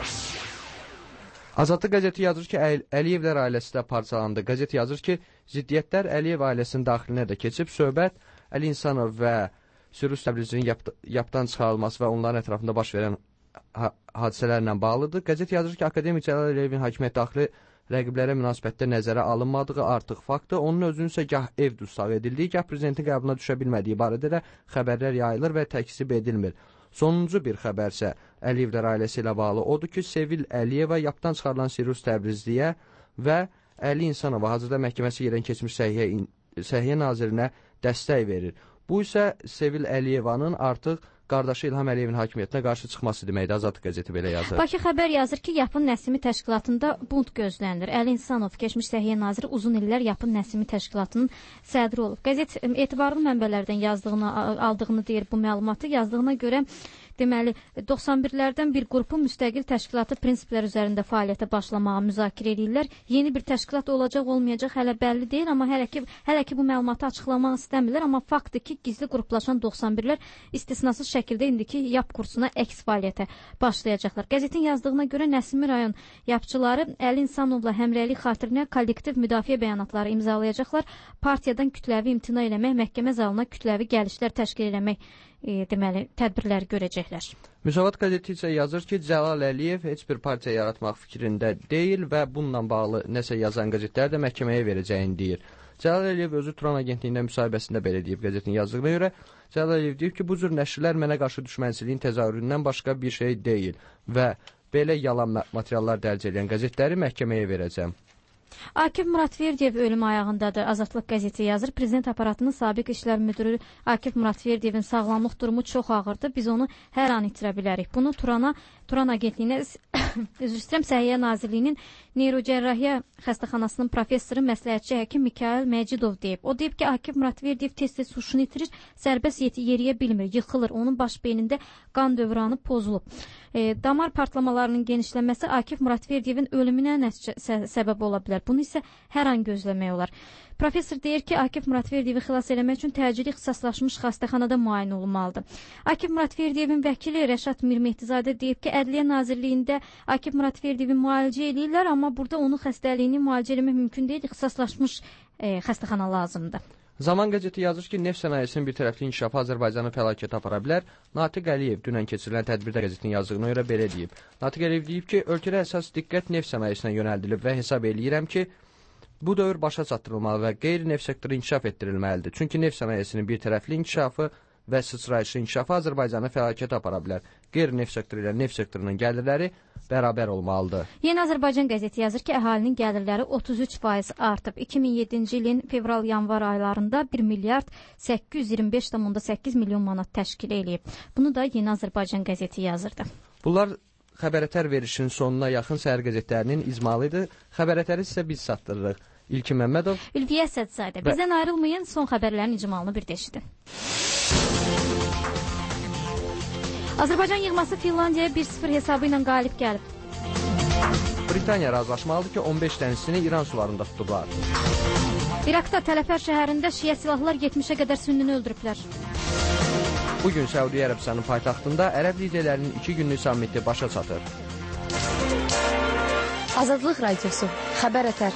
Azadlıq qəzeti yazır ki, Əliyevlər ailəsi də parçalandı. Qəzet yazır ki, ziddiyyətlər Əliyev ailəsinin daxilinə də keçib, söhbət Əli İnsanov və Sürüs Təbrizinin yapdan çıxarılması və onların ətrafında baş verən hadisələrlə bağlıdır. Qəzet yazır ki, akademik Cəlal Əliyevin hakimiyyət daxili rəqiblərə münasibətdə nəzərə alınmadığı artıq faktdır. Onun özünün isə gah ev dustaq edildiyi, gah prezidentin qəbuluna düşə bilmədiyi barədə də xəbərlər yayılır və təkzib edilmir. Sonuncu bir xəbərsə Əliyevlər ailəsi ilə bağlı odur ki, Sevil Əliyeva yapdan çıxarılan Sirus Təbrizliyə və Əli İnsanova hazırda məhkəməsi yerən keçmiş Səhiyyə Nazirinə dəstək verir. Bu isə Sevil Əliyevanın artıq qardaşı İlham Əliyevin hakimiyyətinə qarşı çıxması deməkdir. Azadlıq qəzeti belə yazır. Bakı xəbər yazır ki, Yapın Nəsimi təşkilatında bunt gözlənilir. Əli İnsanov, keçmiş Səhiyyə Naziri, uzun illər Yapın Nəsimi təşkilatının sədri olub. Qəzet etibarlı mənbələrdən aldığını deyir bu məlumatı. Yazdığına görə deməli 91-lərdən bir qrupun müstəqil təşkilatı prinsiplər üzərində fəaliyyətə başlamağa müzakirə edirlər. Yeni bir təşkilat olacaq, olmayacaq hələ bəlli deyil, amma hələ ki bu məlumatı açıqlamaq istəmirlər, amma faktdır ki, gizli qruplaşan 91-lər istisnasız şəkildə indiki YAP kursuna əks fəaliyyətə başlayacaqlar. Qəzetin yazdığına görə Nəsimi rayon yapçıları Əli İnsanovla həmrəylik xatirinə kollektiv müdafiə bəyanatları imzalayacaqlar. Partiyadan kütləvi imtina eləmək, məhkəmə zalına kütləvi gəlişlər təşkil eləmək deməli tədbirlər görəcəklər. Müsavat qəzeti isə yazır ki, Cəlal Əliyev heç bir partiya yaratmaq fikrində deyil və bununla bağlı nəsə yazan qəzetlər də məhkəməyə verəcəyini deyir. Cəlal Əliyev özü Turan agentliyində müsahibəsində belə deyib. Qəzetin yazdığına görə Cəlal Əliyev deyib ki, bu cür nəşrlər mənə qarşı düşmənçiliyin təzahüründən başqa bir şey deyil və belə yalan materiallar dərc edən qəzetləri məhkəməyə verəcəm. Akif Muratverdiyev ölüm ayağındadır. Azadlıq qəzeti yazır. Prezident aparatının sabiq işlər müdürü Akif Muratverdiyevin sağlamlıq durumu çox ağırdır. Biz onu hər an itirə bilərik. Bunu Turan agentliyinə üzr istəyirəm, Səhiyyə Nazirliyinin Neyrocərrahiyyə xəstəxanasının professoru, məsləhətçi həkim Mikail Məcidov deyib. O deyib ki, Akif Muratverdiyev tez-tez huşunu itirir, sərbəst yeriyə bilmir, yıxılır. Onun baş beynində qan dövranı pozulub. Damar partlamalarının genişlənməsi Akif Muratverdiyevin ölümünə səbəb ola bilər. Bunu isə hər an gözləmək olar. Professor deyir ki, Akif Muratverdiyevi xilas eləmək üçün təcili ixtisaslaşmış xəstəxanada müayinə olunmalıdır. Akif Muratverdiyevin vəkili Rəşad Mirmehdizadə deyib ki, Ədliyyə Nazirliyində Akif Muratverdiyevi müalicə edirlər, amma burada onun xəstəliyini müalicə eləmək mümkün deyil, ixtisaslaşmış xəstəxana lazımdır. Zaman qəzeti yazır ki, neft sənayesinin birtərəfli inkişafı Azərbaycanı fəlakətə apara bilər. Natiq Əliyev dünən keçirilən tədbirdə qəzetin yazdığına görə belə deyib. Natiq Əliyev deyib ki, ölkədə əsas diqqət neft sənayesinə yönəldilib və hesab eləyirəm ki, bu dövr başa çatdırılmalı və qeyri-neft sektoru inkişaf etdirilməlidir. Çünki neft sənayesinin birtərəfli inkişafı və sıçrayışlı inkişafı Azərbaycanı fəlakətə apara bilər. qeyri-neft sektoru ilə neft sektorunun gəlirləri bərabər olmalıdır. Yeni Azərbaycan qəzeti yazır ki, əhalinin gəlirləri 33% artıb. 2007-ci ilin fevral-yanvar aylarında 1 milyard 825,8 milyon manat təşkil eləyib. Bunu da Yeni Azərbaycan qəzeti yazırdı. Bunlar xəbərətər verişinin sonuna yaxın səhər qəzetlərinin icmalıdır. Xəbərətəri isə biz çatdırırıq. İlkin Məmmədov, Ülviyə Sədzadə. Bizdən ayrılmayın, son xəbərlərin icmalını bir də eşidin. Azərbaycan yığması Finlandiyaya 1-0 hesabı ilə qalib gəlib. Britaniya razılaşmalıdır ki, 15 dənizçini İran sularında tutublar. İraqda Tələfər şəhərində şiə silahlılar 70-ə qədər sünnini öldürüblər. Bugün Səudiyyə Ərəbistanının paytaxtında ərəb liderlərinin 2 günlük sammiti başa çatır. Azadlıq Radiosu, Xəbər Ətər.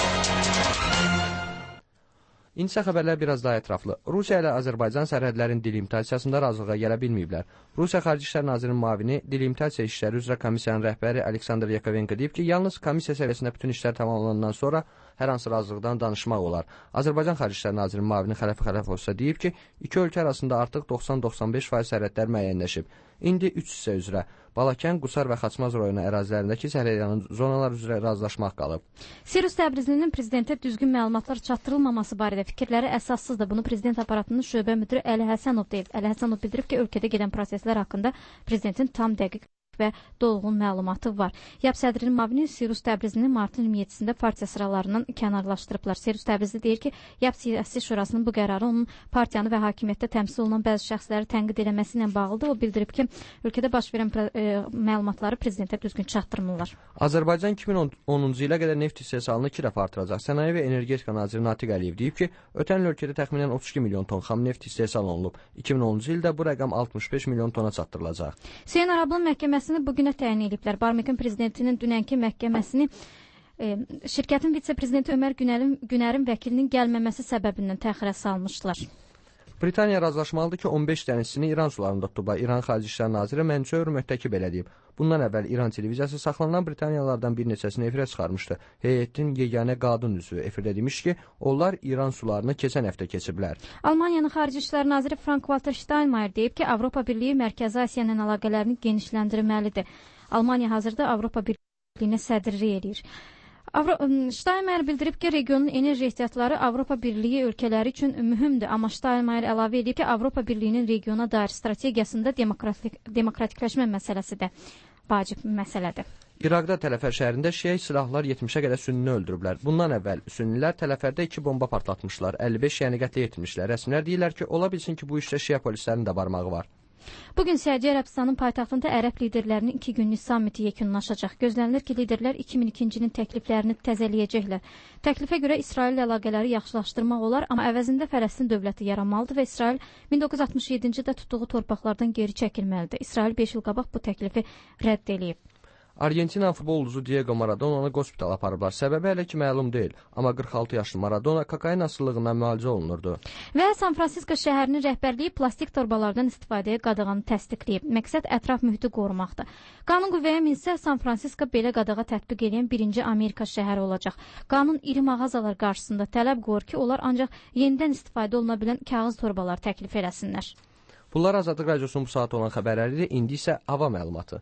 İndi isə xəbərlər biraz daha ətraflı. Rusiya ilə Azərbaycan sərhədlərin delimitasiyasında razılığa gələ bilməyiblər. Rusiya Xarici İşlər Nazirinin müavini, delimitasiya işləri üzrə komissiyanın rəhbəri Aleksandr Yakovenko deyib ki, yalnız komissiya səviyyəsində bütün işlər tamamlanandan sonra hər hansı razılıqdan danışmaq olar. Azərbaycan Xarici İşlər Nazirinin müavini Xələfi Xələfov isə deyib ki, iki ölkə arasında artıq 90-95% sərhədlər müəyyənləşib. İndi 3 hissə üzrə Balakən, Qusar və Xaçmaz rayonu ərazilərindəki sərhədyanın zonalar üzrə razılaşmaq qalıb. Sirus Təbrizlinin prezidentə düzgün məlumatlar çatdırılmaması barədə fikirləri əsassızdır. Bunu prezident aparatının şöbə müdiri Əli Həsənov deyib. Əli Həsənov bildirib ki, ölkədə gedən proseslər haqqında prezidentin tam dəqiq və dolğun məlumatı var. YAP sədrinin müavini Sirus Təbrizlini martın 27-sində partiya sıralarından kənarlaşdırıblar. Sirus Təbrizli deyir ki, YAP siyasi şurasının bu qərarı onun partiyanı və hakimiyyətdə təmsil olunan bəzi şəxsləri tənqid eləməsi ilə bağlıdır. O bildirib ki, ölkədə baş verən məlumatları prezidentə düzgün çatdırmırlar. Azərbaycan 2010-cu ilə qədər neft istehsalını 2 dəfə artıracaq. Sənaye və Energetika naziri Natiq Əliyev deyib ki, ötən il ölkədə təxminən 32 milyon ton xam neft istehsal olunub. 2010-cu ildə bu rəqəm 65 milyon tona çatdırılacaq. Hüseyn Arablın məhkəməsi bugünə təyin ediblər. Barmekin prezidentinin dünənki məhkəməsini şirkətin vitse-prezidenti Ömər Günərin vəkilinin gəlməməsi səbəbindən təxirə salmışlar. Britaniya razılaşmalıdır ki, 15 dənizçini İran sularında tutublar. İran Xarici İşlər Naziri Mənsur müttəkib elə deyib. Bundan əvvəl İran televiziyası saxlanılan Britaniyalılardan bir neçəsini efirə çıxarmışdı. Heyətin yeganə qadın üzvü efirdə demiş ki, onlar İran sularını keçən həftə keçiblər. Almaniyanın Xarici İşlər Naziri Frank-Walter Steinmeier deyib ki, Avropa Birliyi Mərkəzi Asiya ilə əlaqələrini genişləndirməlidir. Almaniya hazırda Avropa Birliyinə sədrlik edir. Steinmeier bildirib ki, regionun enerji ehtiyatları Avropa Birliyi ölkələri üçün mühümdür. Amma Steinmeier əlavə edib ki, Avropa Birliyinin regiona dair strategiyasında demokratikləşmə məsələsi də vacib məsələdir. İraqda Tələfər şəhərində şiə silahlılar 70-ə qədər sünnini öldürüblər. Bundan əvvəl sünnilər Tələfərdə 2 bomba partlatmışlar, 55 şiəni qətlə yetirmişlər. Rəsmilər deyirlər ki, ola bilsin ki, bu işdə şiə polislərinin də barmağı var. Bugün Səudiyyə Ərəbistanının paytaxtında ərəb liderlərinin 2 günlük sammiti yekunlaşacaq. Gözlənilir ki, liderlər 2002-ci ilin təkliflərini təzələyəcəklər. Təklifə görə İsrail əlaqələri yaxşılaşdırmaq olar, amma əvəzində Fələstin dövləti yaranmalıdır və İsrail 1967-ci ildə tutduğu torpaqlardan geri çəkilməlidir. İsrail 5 il qabaq bu təklifi rədd eləyib. Argentina futbol ulduzu Diego Maradona'nı qospitala aparıblar. Səbəbi hələ ki məlum deyil, amma 46 yaşlı Maradona kokain asılılığından müalicə olunurdu. Və San Fransisko şəhərinin rəhbərliyi plastik torbalardan istifadəyə qadağanı təsdiqləyib. Məqsəd ətraf mühiti qorumaqdır. Qanun qüvvəyə minsə, San Fransisko belə qadağa tətbiq edən birinci Amerika şəhəri olacaq. Qanun iri mağazalar qarşısında tələb qoyur ki, onlar ancaq yenidən istifadə oluna bilən kağız torbalar təklif eləsinlər. Bunlar Azadlıq Radiosunun bu saat olan xəbərləridir. İndi isə hava məlumatı.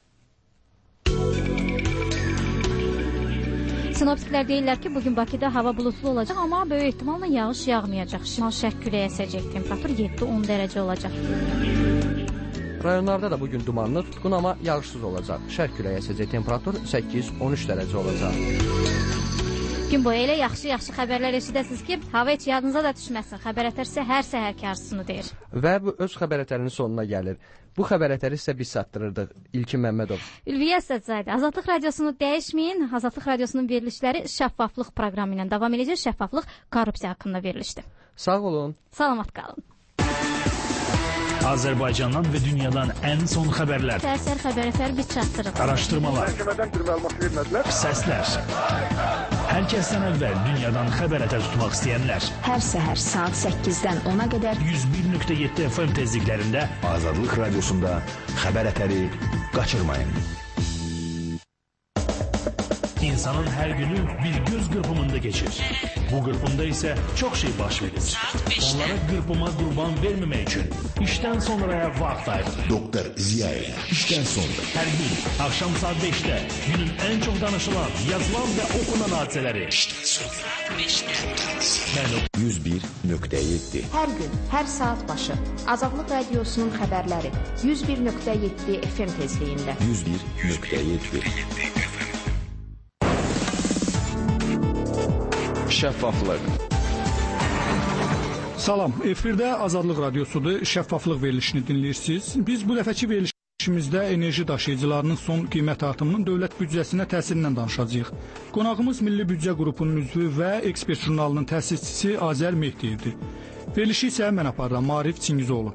Sinoptiklər deyirlər ki, bugün Bakıda hava bulutlu olacaq, amma böyük ehtimalla yağış yağmayacaq. Şimal-şərq küləyə əsəcək, temperatur 7-10 dərəcə olacaq. Rayonlarda da bugün dumanlı, tutqun, amma yağışsız olacaq. Şərq küləyə əsəcək, temperatur 8-13 dərəcə olacaq. Gün boyu elə yaxşı xəbərlər eşidəsiniz ki, hava heç yadınıza da düşməsin. Xəbər ətər isə hər səhər karsını deyir. Və bu öz xəbər ətərinin sonuna gəlir. Bu xəbər ətəri isə biz çatdırırdıq. İlkin Məmmədov. Ülviyə Sədzadə. Azadlıq Radiosunu dəyişməyin. Azadlıq Radiosunun verilişləri şəffaflıq proqramı ilə davam edəcək. Şəffaflıq korrupsiya haqqında verilişdir. Sağ olun. Salamat qalın. Azərbaycandan və dünyadan ən son xəbərlər. Səhər xəbər ətər biz çatdırırıq. Araşdırmalar. Məhkəmədən bir məlumat vermədilər. Səslər. Hər kəsdən əvvəl dünyadan xəbər ətər tutmaq istəyənlər. Hər səhər saat 8-dən 10-a qədər 101.7 FM tezliklərində Azadlıq Radiosunda xəbər ətəri qaçırmayın. İnsanın her günü bir göz qırpımında geçir. Bu qırpımda ise çok şey baş verir. Onlara qırpıma qurban vermemək üçün işten sonraya vaxt ayırır. Doktor Ziyaev işten sonra. Her gün akşam saat 5'te günün en çok danışılan, yazılan ve okunan hadiseleri. Ben 101.7 Hər gün, hər saat başı Azadlıq Radiosunun xəbərləri 101.7 FM tezliyində. 101.7 Şəffaflıq. Salam, efirdə Azadlıq Radiosudur, şəffaflıq verilişini dinləyirsiniz. Biz bu dəfəki verilişimizdə enerji daşıyıcılarının son qiymət artımının dövlət büdcəsinə təsirindən danışacağıq. Qonağımız Milli Büdcə qrupunun üzvü və Ekspert jurnalının təsisçisi Azər Mehdiyevdir. Verilişi isə mən aparıram, Marif Çingizoğlu.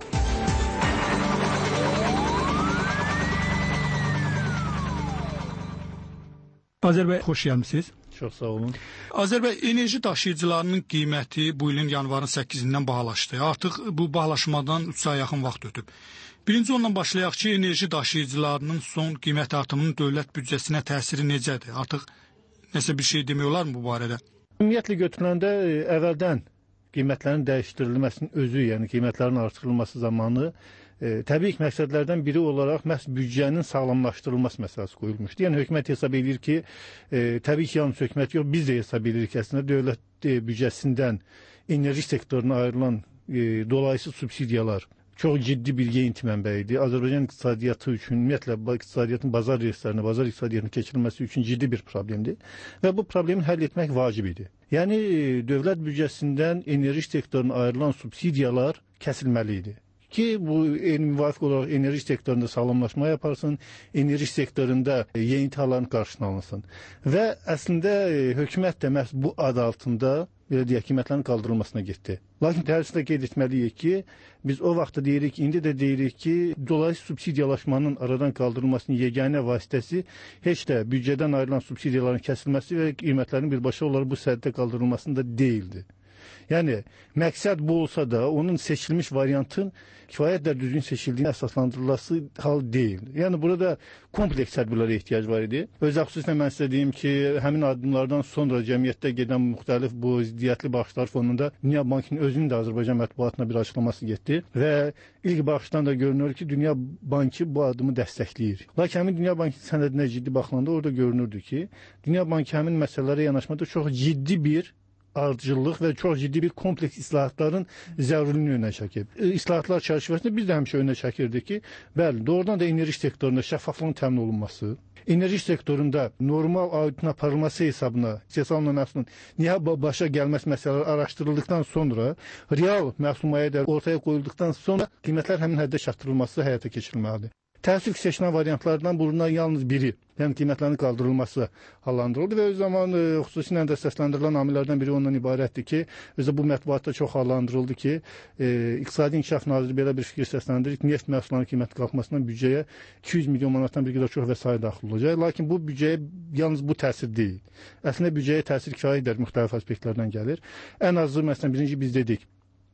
Azər bəy, xoş gəlmisiniz. Çox sağ olun. Azər bəy, enerji daşıyıcılarının qiyməti bu ilin yanvarın 8-dən bahalaşdı. Artıq bu bahalaşmadan 3 ay yaxın vaxt ötüb. Birinci ondan başlayaq ki, enerji daşıyıcılarının son qiymət artımının dövlət büdcəsinə təsiri necədir? Artıq nəsə bir şey demək olar mı bu barədə? Ümumiyyətlə götürüləndə əvvəldən qiymətlərin dəyişdirilməsinin özü, yəni qiymətlərin artırılması zamanı təbii ki, məqsədlərdən biri olaraq məhz büdcənin sağlamlaşdırılması məsələsi qoyulmuşdu. Yəni hökumət hesab edir ki, təbii ki, yalnız hökumət yox, biz də hesab edirik ki, əslində dövlət büdcəsindən enerji sektoruna ayrılan dolayısız subsidiyalar çox ciddi bir yeyinti mənbəyidir. Azərbaycan iqtisadiyyatı üçün, ümumiyyətlə iqtisadiyyatın bazar resurslarına, bazar iqtisadiyyatının keçirilməsi üçün ciddi bir problemdir və bu problemi həll etmək vacib idi. Yəni dövlət büdcəsindən enerji sektoruna ayrılan subsidiyalar kəsilməli idi ki, bu müvafiq olaraq enerji sektorunda sağlamlaşma yaparsın, enerji sektorunda yeyinti halların qarşısına alınsın. Və əslində hökumət də məhz bu ad altında belə deyək, qiymətlərin qaldırılmasına getdi. Lakin təəssüflə qeyd etməliyik ki, biz o vaxtda deyirik, indi də deyirik ki, dolayısız subsidiyalaşmanın aradan qaldırılmasının yeganə vasitəsi heç də büdcədən ayrılan subsidiyaların kəsilməsi və qiymətlərin birbaşa olaraq bu səddə qaldırılmasında deyildi. Yəni, məqsəd bu olsa da, onun seçilmiş variantın kifayət də düzgün seçildiyini əsaslandırılması hal deyil. Yəni, burada kompleks tədbirlərə ehtiyac var idi. Özə xüsusilə mən sizə deyim ki, həmin addımlardan sonra cəmiyyətdə gedən müxtəlif bu ziddiyyətli baxışlar fonunda Dünya Bankının özünün də Azərbaycan mətbuatına bir açıqlaması getdi və ilk baxışdan da görünür ki, Dünya Bankı bu addımı dəstəkləyir. Lakin həmin Dünya Bankı sənədinə ciddi baxılanda orada görünürdü ki, Dünya Bankı həmin məsələlərə yanaşmada çox ciddi bir ardıcıllıq və çox ciddi bir kompleks islahatların zərurliyini önə çəkib. İslahatlar çərçivəsində biz də həmişə önə çəkirdik ki, bəli, doğrudan da enerji sektorunda şəffaflığın təmin olunması, enerji sektorunda normal auditin aparılması hesabına istehsal məhsulunun niyə başa gəlməsi məsələləri araşdırıldıqdan sonra, real məhsul mayyədə ortaya qoyulduqdan sonra qiymətlər həmin həddə çatdırılması həyata keçirilməlidir. Təəssüf seçilən variantlardan bundan yalnız biri, yəni qiymətlərin qaldırılması hallandırıldı və öz zaman xüsusilə də səsləndirilən amillərdən biri ondan ibarətdir ki, özü bu mətbuatda çox hallandırıldı ki, İqtisadi İnkişaf Naziri belə bir fikir səsləndirir ki, neft məhsullarının qiyməti qalxmasından büdcəyə 200 milyon manatdan bir qədər çox vəsait daxil olacaq. Lakin bu büdcəyə yalnız bu təsir deyil. Əslində büdcəyə təsir kifayət qədər müxtəlif aspektlərdən gəlir. Ən azı, məsələn, birinci biz dedik,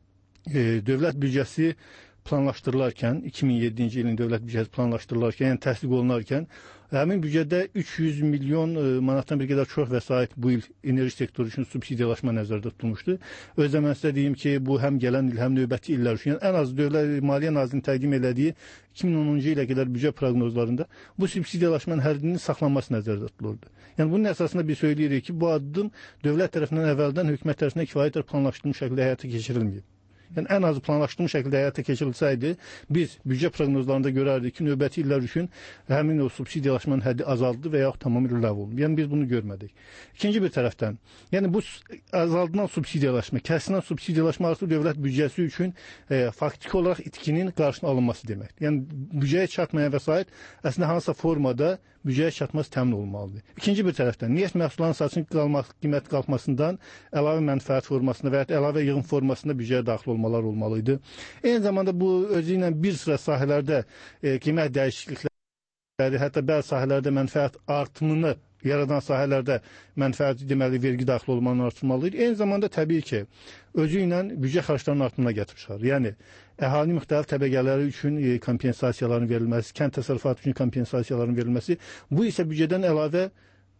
dövlət büdcəsi planlaşdırılarkən, 2007-ci ilin dövlət büdcəsi planlaşdırılarkən, yəni təsdiq olunarkən, həmin büdcədə 300 milyon manatdan bir qədər çox vəsait bu il enerji sektoru üçün subsidiyalaşma nəzərdə tutulmuşdu. Özdə mən sizə deyim ki, bu həm gələn il, həm növbəti illər üçün, yəni ən az Dövlət Maliyyə Nazirinin təqdim elədiyi 2010-cu ilə qədər büdcə proqnozlarında bu subsidiyalaşmanın həddinin saxlanması nəzərdə tutulurdu. Yəni bunun əsasında biz söyləyirik ki, bu addım dövlət tərəfindən əvvəldən hökumət tərəfindən kifayət planlaşdırılmış şəkildə həyata keçirilməyib. Yəni ən azı planlaşdırılmış şəkildə həyata keçirilsəydi, biz büdcə proqnozlarında görərdik ki, növbəti illər üçün həmin o subsidiyalaşmanın həddi azaldı və yaxud tamamilə ləğv olundu. Yəni biz bunu görmədik. İkinci bir tərəfdən, yəni bu azaldılan subsidiyalaşma, kəsilən subsidiyalaşma artıq dövlət büdcəsi üçün faktiki olaraq itkinin qarşısının alınması deməkdir. Yəni büdcəyə çatmayan vəsait əslində hansısa formada büdcəyə çatması təmin olunmalıdır. İkinci bir tərəfdən, neft məhsullarının satışın qiymət qalxmasından əlavə mənfəət formasında və ya əlavə yığım formasında büdcəyə daxil olmalıydı. Eyni zamanda bu özü ilə bir sıra sahələrdə qiymət dəyişiklikləri, hətta bəzi sahələrdə mənfəət artımını yaradan sahələrdə mənfəət deməli vergi daxil olmanı artırmalıydı. Eyni zamanda təbii ki, özü ilə büdcə xərclərinin artımına gətirib çıxarır. Yəni əhalinin müxtəlif təbəqələri üçün kompensasiyaların verilməsi, kənd təsərrüfatı üçün kompensasiyaların verilməsi, bu isə büdcədən əlavə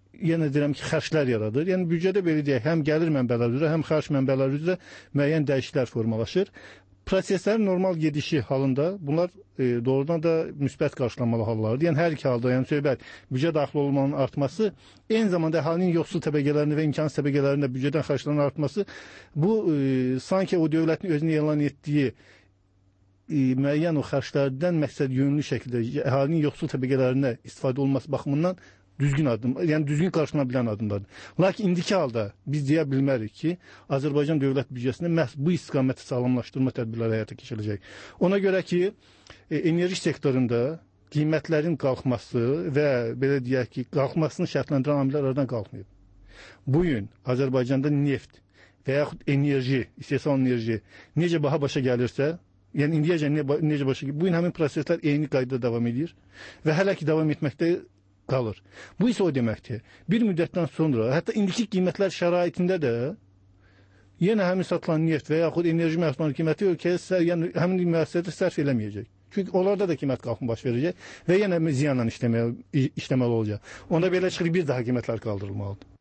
yenə deyirəm ki, xərclər yaradır. Yəni büdcədə belə deyək, həm gəlir mənbələri üzrə, həm xərc mənbələri üzrə müəyyən dəyişikliklər formalaşır. Proseslərin normal gedişi halında bunlar doğrudan da müsbət qarşılanmalı hallardır. Yəni hər iki halda, yəni söhbət büdcə daxil olmanın artması, eyni zamanda əhalinin yoxsul təbəqələrində və imkansız təbəqələrində büdcədən xərclərin artması bu sanki o dövlətin özünü elan etdiyi müəyyən o xərclərdən məqsəd yönlü şəkildə əhalinin yoxsul təbəqələrinə istifadə olması baxımından düzgün addım, yəni düzgün qarşılana bilən addımlardır. Lakin indiki halda biz deyə bilmərik ki, Azərbaycan dövlət büdcəsində məhz bu istiqamətdə sağlamlaşdırma tədbirləri həyata keçiriləcək. Ona görə ki, enerji sektorunda qiymətlərin qalxması və belə deyək ki, qalxmasını şərtləndirən amillər aradan qalxmayıb. Bu gün Azərbaycanda neft və yaxud enerji, istehsal enerji necə baha başa gəlirsə, yəni indiyəcən necə başa gəlir, bu gün həmin proseslər eyni qaydada davam edir və hələ ki davam etməkdə qalır. Bu isə o deməkdir. Bir müddətdən sonra, hətta indiki qiymətlər şəraitində də yenə həmin satılan neft və yaxud enerji məhsullarının qiyməti ölkəyə yəni həmin müəssisədə sərf eləməyəcək. Çünki onlarda da qiymət qalxımı baş verəcək və yenə ziyanla işləməli olacaq. Onda belə çıxır, bir daha qiymətlər qaldırılmalıdır.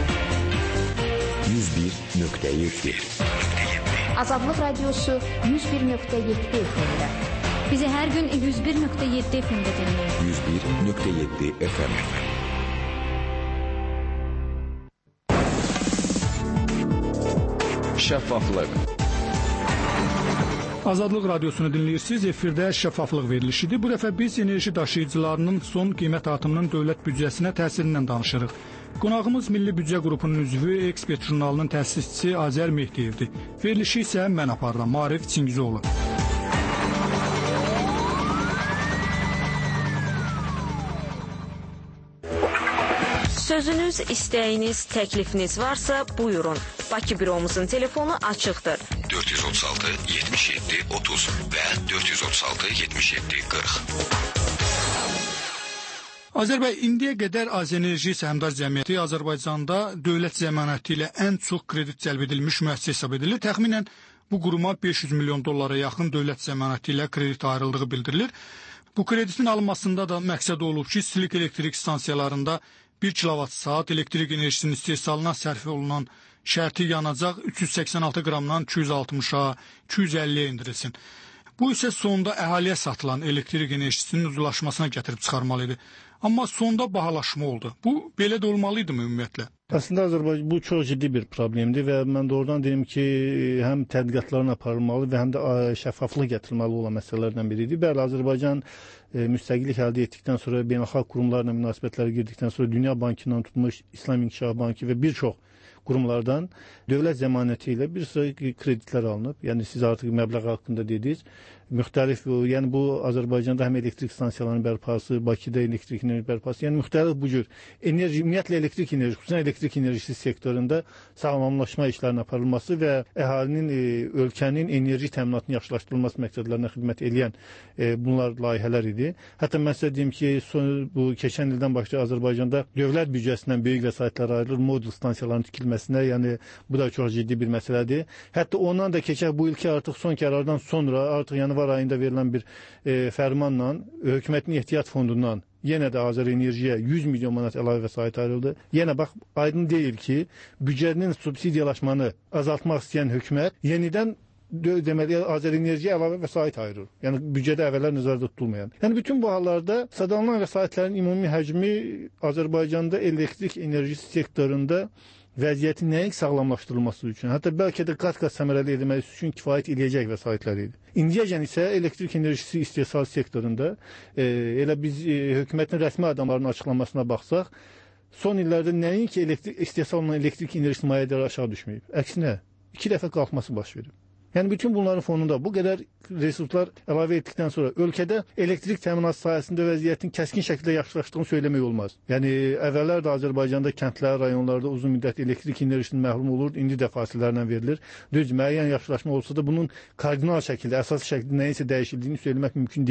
101.7 Azadlıq Radiosu 101.7 FM-də. Bizi hər gün 101.7 FM-də dinləyin. 101.7 FM. Şəffaflıq. Azadlıq Radiosunu dinləyirsiniz. Efirdə şəffaflıq verilişidir. Bu dəfə biz enerji daşıyıcılarının son qiymət artımının dövlət büdcəsinə təsirindən danışırıq. Qonağımız Milli Büdcə qrupunun üzvü, Ekspert jurnalının təsisçisi Azər Mehdiyevdir. Verilişi isə mən aparıram, Maarif Çingizoğlu. Sözünüz, istəyiniz, təklifiniz varsa buyurun. Bakı büromuzun telefonu açıqdır. 436 77 30 və 436 77 40. Azərbaycan indiyə qədər Azenerji Səhmdar Cəmiyyəti Azərbaycanda dövlət zəmanəti ilə ən çox kredit cəlb edilmiş müəssisə hesab edilir. Təxminən bu quruma 500 milyon dollara yaxın dövlət zəmanəti ilə kredit ayrıldığı bildirilir. Bu kreditin alınmasında da məqsəd olub ki, istilik elektrik stansiyalarında 1 kilovat-saat elektrik enerjisinin istehsalına sərf olunan şərti yanacaq 386 qramdan 260-a, 250-yə endirilsin. Bu isə sonda əhaliyə satılan elektrik enerjisinin ucuzlaşmasına gətirib çıxarmalı idi. Amma sonda bahalaşma oldu. Bu belə də olmalıydı mı ümumiyyətlə? Əslində Azərbaycan bu çox ciddi bir problemdir və mən doğrudan deyim ki, həm tədqiqatların aparılmalı və həm də şəffaflıq gətirilməli olan məsələlərdən biridir. Bəli, Azərbaycan müstəqillik əldə etdikdən sonra beynəlxalq qurumlarla münasibətlərə girdikdən sonra Dünya Bankından tutmuş İslam İnkişaf Bankı və bir çox qurumlardan dövlət zəmanəti ilə bir sıra kreditlər alınıb. Yəni siz artıq məbləğ haqqında dediniz. Müxtəlif, yəni bu Azərbaycanda həm elektrik stansiyalarının bərpası, Bakıda elektrik enerji bərpası, yəni müxtəlif bu cür enerji, ümumiyyətlə elektrik enerji, xüsusən elektrik enerjisi sektorunda sağlamlaşma işlərinin aparılması və əhalinin, ölkənin enerji təminatının yaxşılaşdırılması məqsədlərinə xidmət edən bunlar layihələr idi. Hətta mən sizə deyim ki, bu keçən ildən başlayaraq Azərbaycanda dövlət büdcəsindən böyük vəsaitlər ayrılır, modul stansiyaların tikilməsinə, yəni bu da çox ciddi bir məsələdir. Hətta ondan da keçək bu ilki artıq son qərardan sonra artıq yanvar ayında verilən bir fərmanla hökumətin ehtiyat fondundan yenə də Azərenerjiyə 100 milyon manat əlavə vəsait ayrıldı. Yenə bax, aydın deyil ki, büdcənin subsidiyalaşmanı azaltmaq istəyən hökumət yenidən deməli Azərenerjiyə əlavə vəsait ayırır. Yəni büdcədə əvvəllər nəzərdə tutulmayan. Yəni bütün bu hallarda sadallanan vəsaitlərin ümumi həcmi Azərbaycanda elektrik enerjisi sektorunda vəziyyətin nəinki sağlamlaşdırılması üçün, hətta bəlkə də qat-qat səmərəli edilməsi üçün kifayət edəcək vəsaitlər idi. İndiyəcən isə elektrik enerjisi istehsal sektorunda elə biz hökumətin rəsmi adamlarının açıqlamasına baxsaq, son illərdə nəinki istehsal olunan elektrik enerjisi mayeləri aşağı düşməyib. Əksinə, 2 dəfə qalxması baş verib. Yəni bütün bunların fonunda bu qədər resurslar əlavə etdikdən sonra ölkədə elektrik təminatı sahəsində vəziyyətin kəskin şəkildə yaxşılaşdığını söyləmək olmaz. Yəni əvvəllər də Azərbaycanda kəndlər, rayonlarda uzun müddət elektrik enerjisindən məhrum olurdu, indi də fasilələrlə verilir. Düz müəyyən yaxşılaşma olsa da bunun kardinal şəkildə, əsas şəkildə nəyisə dəyişildiyini söyləmək mümkün deyil.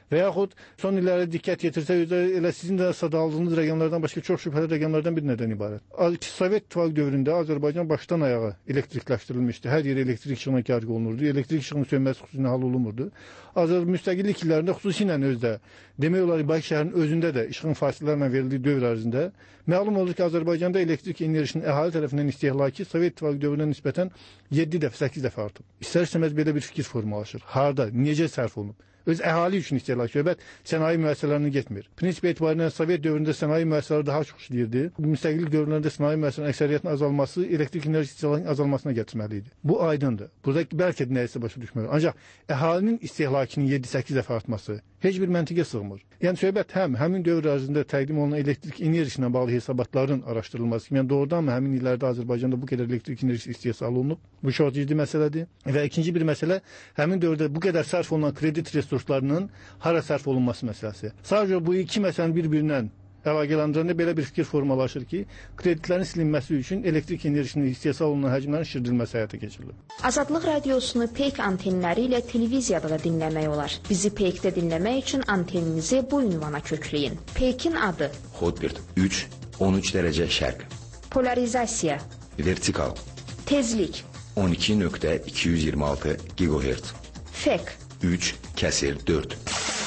Və yaxud son illərə diqqət yetirsək, elə sizin də sadaldığınız rəqəmlərdən başqa çox şübhəli rəqəmlərdən bir nədən ibarət. Sovet İttifaqı dövründə Azərbaycan başdan ayağa elektrikləşdirilmişdi. Hər yer elektrik işığına qərq olunurdu. Elektrik işığının sönməsi xüsusilə hal olunmurdu. Müstəqillik illərində xüsusilə özdə, demək olar Bakı şəhərinin özündə də işığın fasilələrlə verildiyi dövr ərzində məlum olur ki, Azərbaycanda elektrik enerjisinin əhali tərəfindən istehlakı Sovet İttifaqı dövrünə nisbətən 7 dəfə, 8 dəfə artıb. İstər-istəməz belə bir fikir formalaşır. Harda, necə sərf olunub? Öz əhali üçün istehlak söhbət sənaye müəssisələrinə getmir. Prinsip etibarilə Sovet dövründə sənaye müəssisələri daha çox işləyirdi. Müstəqillik dövrlərində sənaye müəssisələrinin əksəriyyətinin azalması elektrik enerjisi istehlakının azalmasına gətirməli idi. Bu aydındır. Burada bəlkə də nəyisə başa düşmür. Ancaq əhalinin istehlakının 7-8 dəfə artması heç bir məntiqə sığmır. Yəni söhbət həmin dövr ərzində təqdim olunan elektrik enerjisi ilə bağlı hesabatların araşdırılması, yəni doğrudanmı həmin illərdə Azərbaycanda bu qədər elektrik enerjisi istehsal olunub? Bu çox ciddi məsələdir. Və ikinci bir məsələ həmin dövrdə bu qədər sərf olunan kredit resurslarının hara sərf olunması məsələsi. Sadəcə bu iki məsələni bir-birindən əlaqələndirəndə belə bir fikir formalaşır ki, kreditlərin silinməsi üçün elektrik enerjisinin istehsal olunan həcmlərin şişirdilməsi həyata keçirilir. Azadlıq radiosunu Peyk antenləri ilə televiziyada da dinləmək olar. Bizi Peykdə dinləmək üçün anteninizi bu ünvana kökləyin. Peykin adı: Hotbird 3, 13 dərəcə şərq. Polarizasiya: Vertikal. Tezlik: 12.226 GHz. Fek: 3/4.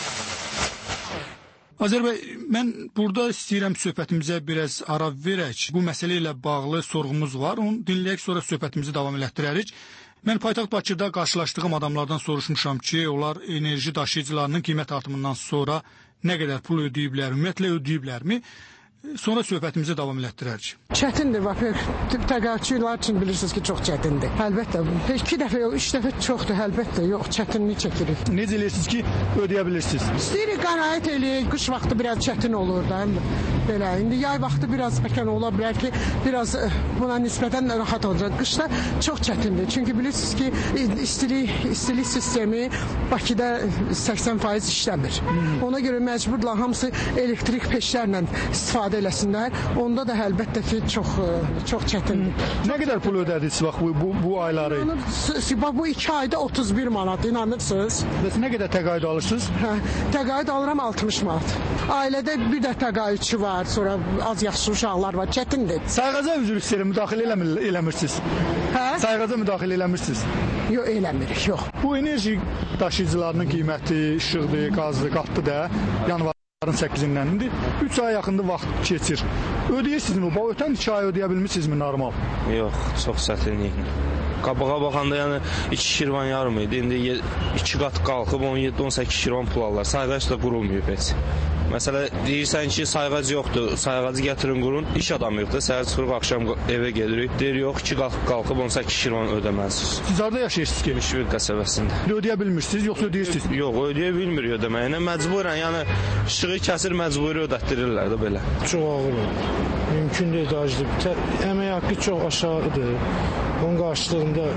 Azərbəy, mən burada istəyirəm söhbətimizə biraz ara verək. Bu məsələ ilə bağlı sorğumuz var. Onu dinləyək, sonra söhbətimizi davam elətdirərik. Mən paytaxt Bakıda qarşılaşdığım adamlardan soruşmuşam ki, onlar enerji daşıyıcılarının qiymət artımından sonra nə qədər pul ödəyiblər, ümumiyyətlə ödəyiblərmi? Sonra söhbətimizi davam elətdirərik. Çətindir, təqaüdçülər üçün bilirsiniz ki, çox çətindir. Əlbəttə, 2 dəfə yox, 3 dəfə çoxdur, əlbəttə, yox, çətinlik çəkirik. Necə eləyirsiniz ki, ödəyə bilirsiniz? İstəyirik, qənaət eləyək, qış vaxtı biraz çətin olur da, belə. İndi yay vaxtı biraz bəlkə ola bilər ki, biraz buna nisbətən rahat olacaq. Qışda çox çətindir, çünki bilirsiniz ki, istilik sistemi Bakıda 80% işləmir. Ona görə məcburlar hamısı elektrik peşlərlə istifadə eləsinlər. Onda da əlbəttə ki, çox çətindir. Nə qədər pul ödədiniz bax bu ayları? Bu 2 ayda 31 manat, inanırsınız? Bəs nə qədər təqaüd alırsınız? Təqaüd alıram 60 manat. Ailədə bir də təqaüdçü var, sonra az yaşlı uşaqlar var, çətindir. Sayğaca üzr istəyirəm, müdaxilə eləmirsiniz. Sayğaca müdaxilə eləmirsiniz? Yox, eləmirik, yox. Bu enerji daşıyıcılarının qiyməti, işıqdır, qazdır, qatdı da, yanvarın 8-dən indi 3 ay yaxında vaxt keçir. Ödəyirsinizmi? Ötən 2 ay ödəyə bilmirsinizmi normal? Yox, çox çətinliklə. Qabağa baxanda yəni 2 şirvan yarım idi. İndi 2 qat qalxıb 17-18 şirvan pul alırlar. Sayğac da qurulmuyub heç. Məsələ deyirsən ki, sayğac yoxdur, sayğacı gətirin qurun. İş adamıyıq da, səhər çıxırıq, axşam evə gelirik. Deyir, yox, 2 qalxıb 18 şirvan ödəməlisiniz. Siz harada yaşayırsınız ki? Müşfiq qəsəbəsində. Ödəyə bilmirsiniz, yoxsa ödəyirsiniz? Yox, ödəyə bilmir ödəməyinə. Məcburən, yəni işığı kəsir, məcburi ödətdirirlər də belə. Çox ağır olur. Mümkün deyil acıdır. Əmək haqqı çox aşağıdır. Onun qarşılığında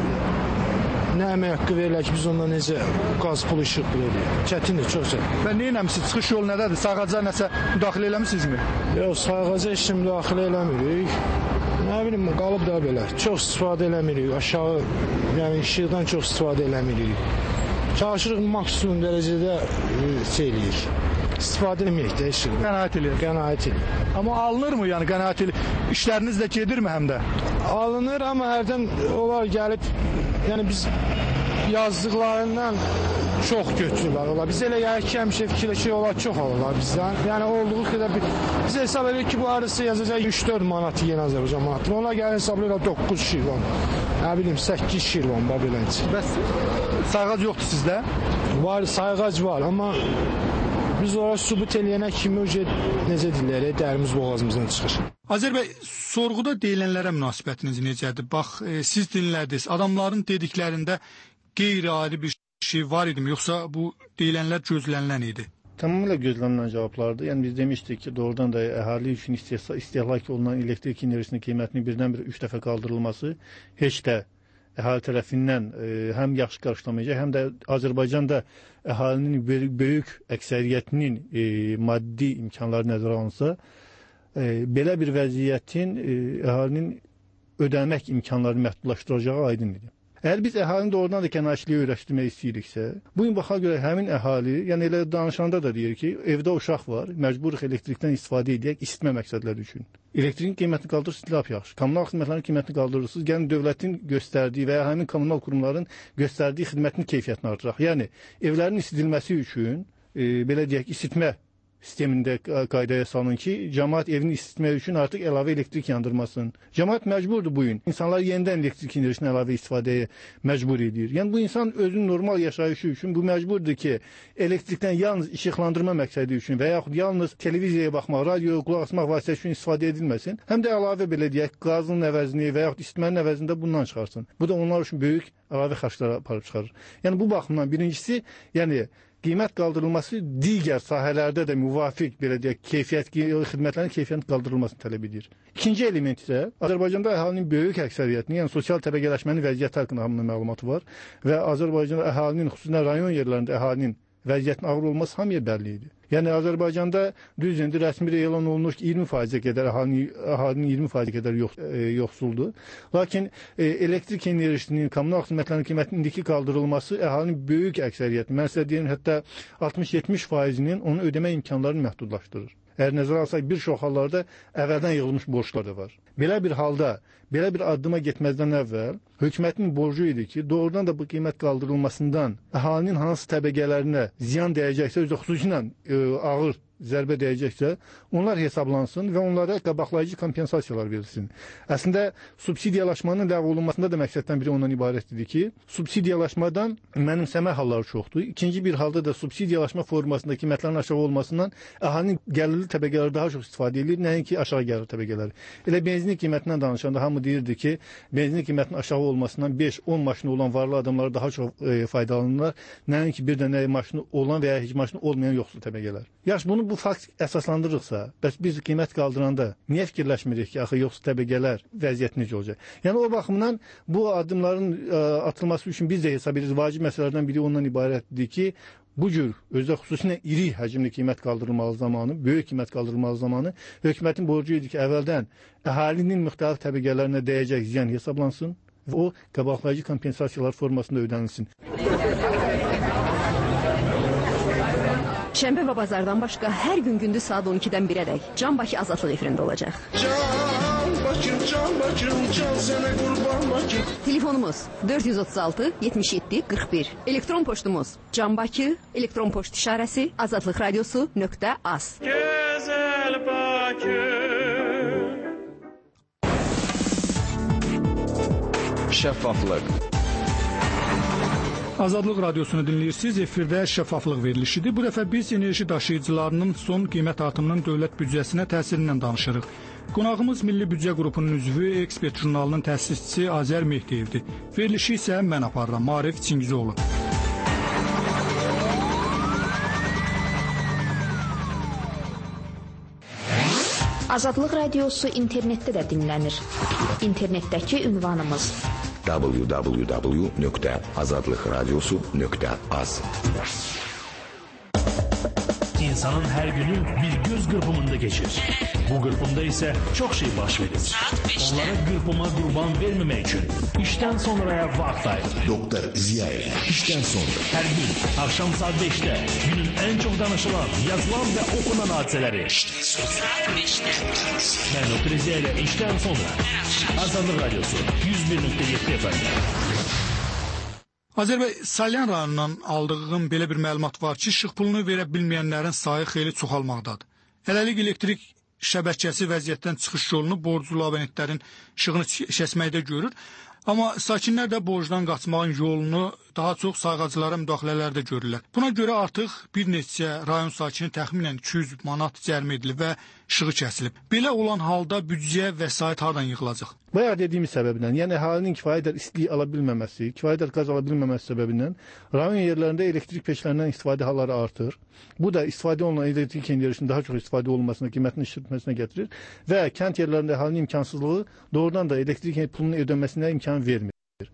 nə əmək haqqı verilir ki, biz ondan necə qaz pulu işıq veririk. Çətindir, çox çətin. Və nə eləmişsiniz? Çıxış yolu nədədir? Sayğaca nəsə müdaxilə eləmirsinizmi? Yox, sayğaca heç müdaxilə eləmirik. Nə bilim, qalıb da belə. Çox istifadə eləmirik. Aşağı, yəni işıqdan çox istifadə eləmirik. Çalışırıq maksimum dərəcədə eləyirik. İstifadə eləmirik də işıqdan. Qənaət eləyir. Qənaət eləyir. Amma alınırmı yəni qənaət eləyir? İşləriniz də gedirmi həm də? Alınır, amma hərdən onlar gəlib, yəni biz yazdıqlarından çox götürürlər olar. Biz elə yəni ki, həmişə fikirləşik olar, çox alırlar bizdən. Yəni olduğu qədər biz hesab edirik ki, bu arası yazacaq 3-4 manat yenə Azərbaycan manatı. Onlar gəlir hesablayırlar 9 şirvan. Nə bilim 8 şirvan beləncə. Bəs sayğac yoxdur sizdə? Var, sayğac var, amma biz oraya sübut eləyənə kimi necə deyirlər, dərimiz boğazımızdan çıxır. Azərbəy, sorğuda deyilənlərə münasibətiniz necədir? Bax, siz dinlədiniz, adamların dediklərində qeyri-adi bir şey var idimi, yoxsa bu deyilənlər gözlənilən idi? Tamamilə gözlənilən cavablardır. Yəni biz demişdik ki, doğrudan da əhali üçün istehlak olunan elektrik enerjisinin qiymətinin birdən-bir 3 dəfə qaldırılması heç də əhali tərəfindən həm yaxşı qarşılamayacaq, həm də Azərbaycanda əhalinin böyük əksəriyyətinin maddi imkanları nəzərə alınsa, belə bir vəziyyətin əhalinin ödəmək imkanlarını məhdudlaşdıracağı aydın idi. Əgər biz əhalini doğrudan da kənarçılığa öyrəşdirmək istəyiriksə, bu gün baxa görə həmin əhali, yəni elə danışanda da deyir ki, evdə uşaq var, məcburuq elektrikdən istifadə edək isitmə məqsədləri üçün. Elektrikin qiymətini qaldırırsınız, lap yaxşı. Kommunal xidmətlərin qiymətini qaldırırsınız, gəlin dövlətin göstərdiyi və ya həmin kommunal qurumların göstərdiyi xidmətin keyfiyyətini artıraq. Yəni evlərin isidilməsi üçün belə deyək, isitmə sistemində qaydaya salın ki, cəmaət evini isitmək üçün artıq əlavə elektrik yandırmasın. Cəmaət məcburdur bu gün. İnsanlar yenidən elektrik enerjisini əlavə istifadəyə məcbur edir. Yəni bu insan özünün normal yaşayışı üçün bu məcburdur ki, elektrikdən yalnız işıqlandırma məqsədi üçün və yaxud yalnız televiziyaya baxmaq, radioya qulaq asmaq vasitəsi üçün istifadə edilməsin. Həm də əlavə belə deyək, qazın əvəzini və yaxud isitmənin əvəzində bundan çıxarsın. Bu da onlar üçün böyük əlavə xərclər aparıb çıxarır. Yəni bu baxımdan birincisi, yəni qiymət qaldırılması digər sahələrdə də müvafiq belə deyək, xidmətlərin keyfiyyətinin qaldırılmasını tələb edir. İkinci element isə Azərbaycanda əhalinin böyük əksəriyyətinin, yəni sosial təbəqələşmənin vəziyyəti haqqında hamının məlumatı var və Azərbaycanda əhalinin, xüsusilə rayon yerlərində əhalinin vəziyyətin ağır olması hamıya bəlli idi. Yəni Azərbaycanda düz indi rəsmi elan olunur ki, 20% qədər əhalinin 20% qədər yoxsuldur. Lakin elektrik enerjisinin, kommunal xidmətlərin qiymətinin indiki qaldırılması əhalinin böyük əksəriyyəti, mən sizə deyim, hətta 60-70%-nin onu ödəmə imkanlarını məhdudlaşdırır. Əgər nəzərə alsaq, bir çox hallarda əvvəldən yığılmış borclar da var. Belə bir halda, belə bir addıma getməzdən əvvəl hökumətin borcu idi ki, doğrudan da bu qiymət qaldırılmasından əhalinin hansı təbəqələrinə ziyan dəyəcəksə, özü xüsusilə ağır zərbə dəyəcəksə, onlar hesablansın və onlara qabaqlayıcı kompensasiyalar verilsin. Əslində, subsidiyalaşmanın ləğv olunmasında da məqsəddən biri ondan ibarət idi ki, subsidiyalaşmadan mənimsəmə halları çoxdur. İkinci bir halda da subsidiyalaşma formasında qiymətlərin aşağı olmasından əhalinin gəlirli təbəqələri daha çox istifadə edilir, nəinki aşağı gəlirli təbəqələri. Elə benzin qiymətindən danışanda hamı deyirdi ki, benzin qiymətinin aşağı olmasından 5-10 maşını olan varlı adamlar daha çox faydalanırlar, nəinki bir dənə maşını olan və ya heç maşını olmayan yoxsul təbəqələr. Yaş bunu bu fakt əsaslandırırıqsa, bəs biz qiymət qaldıranda niyə fikirləşmirik ki, axı yoxsul təbəqələr vəziyyəti necə olacaq? Yəni o baxımdan bu addımların atılması üçün biz də hesab edirik. Vacib məsələlərdən biri ondan ibarətdir ki, bu cür özdə xüsusilə iri həcmli qiymət qaldırılmalı zamanı, böyük qiymət qaldırılmalı zamanı hökumətin borcu idi ki, əvvəldən əhalinin müxtəlif təbəqələrinə dəyəcək ziyan hesablansın və o qabaqlayıcı kompensasiyalar formasında ödənilsin. Şənbə və bazardan başqa hər gün gündüz saat 12-dən 1-ədək Can Bakı Azadlıq efirində olacaq. Can Bakım, can sənə qurban Bakım. Telefonumuz 436 77 41. Elektron poçtumuz canbakı, elektron poçt işarəsi azadlıqradiosu.az. Gözəl Bakım. Şəffaflıq. Azadlıq radiosunu dinləyirsiniz. Efirdə şəffaflıq verilişidir. Bu dəfə biz enerji daşıyıcılarının son qiymət artımının dövlət büdcəsinə təsirindən danışırıq. Qonağımız Milli Büdcə qrupunun üzvü, Ekspert jurnalının təsisçisi Azər Mehdiyevdir. Verilişi isə mən aparıram, Maarif Çingizoğlu. Azadlıq radiosu internetdə də dinlənir. İnternetdəki ünvanımız www.azadlıqradiosu.az. İnsanın her günü bir göz kırpımında geçir. Bu kırpımda ise çok şey baş verir. Onlara kırpıma kurban vermemek için işten sonraya vakit ayır. Doktor Ziyaev, işten sonra. Her gün akşam saat 5'te günün en çok danışılan, yazılan ve okunan hadiseleri. Saat 5'te. Ben Doktor Ziyaev işten sonra. Azadlıq Radyosu 101.7 FM. Azərbaycan Salyan rayonundan aldığım belə bir məlumat var ki, işıq pulunu verə bilməyənlərin sayı xeyli çoxalmaqdadır. Hələlik elektrik şəbəkəsi vəziyyətdən çıxış yolunu borclu abonentlərin işığını kəsməkdə görür. Amma sakinlər də borcdan qaçmağın yolunu daha çox sayğacılara müdaxilələrdə görürlər. Buna görə artıq bir neçə rayon sakini təxminən 200 manat cərimə edilib və işığı kəsilib. Belə olan halda büdcəyə vəsait hardan yığılacaq? Bayaq dediyimiz səbəbindən, yəni əhalinin kifayət qədər istilik ala bilməməsi, kifayət qədər qaz ala bilməməsi səbəbindən rayon yerlərində elektrik peçlərindən istifadə halları artır. Bu da istifadə olunan elektrik enerjisinin daha çox istifadə olunmasına, qiymətinin işlətməsinə gətirir və kənd yerlərində əhalinin imkansızlığı doğrudan da elektrik pulunun ödənməsinə imkan vermir.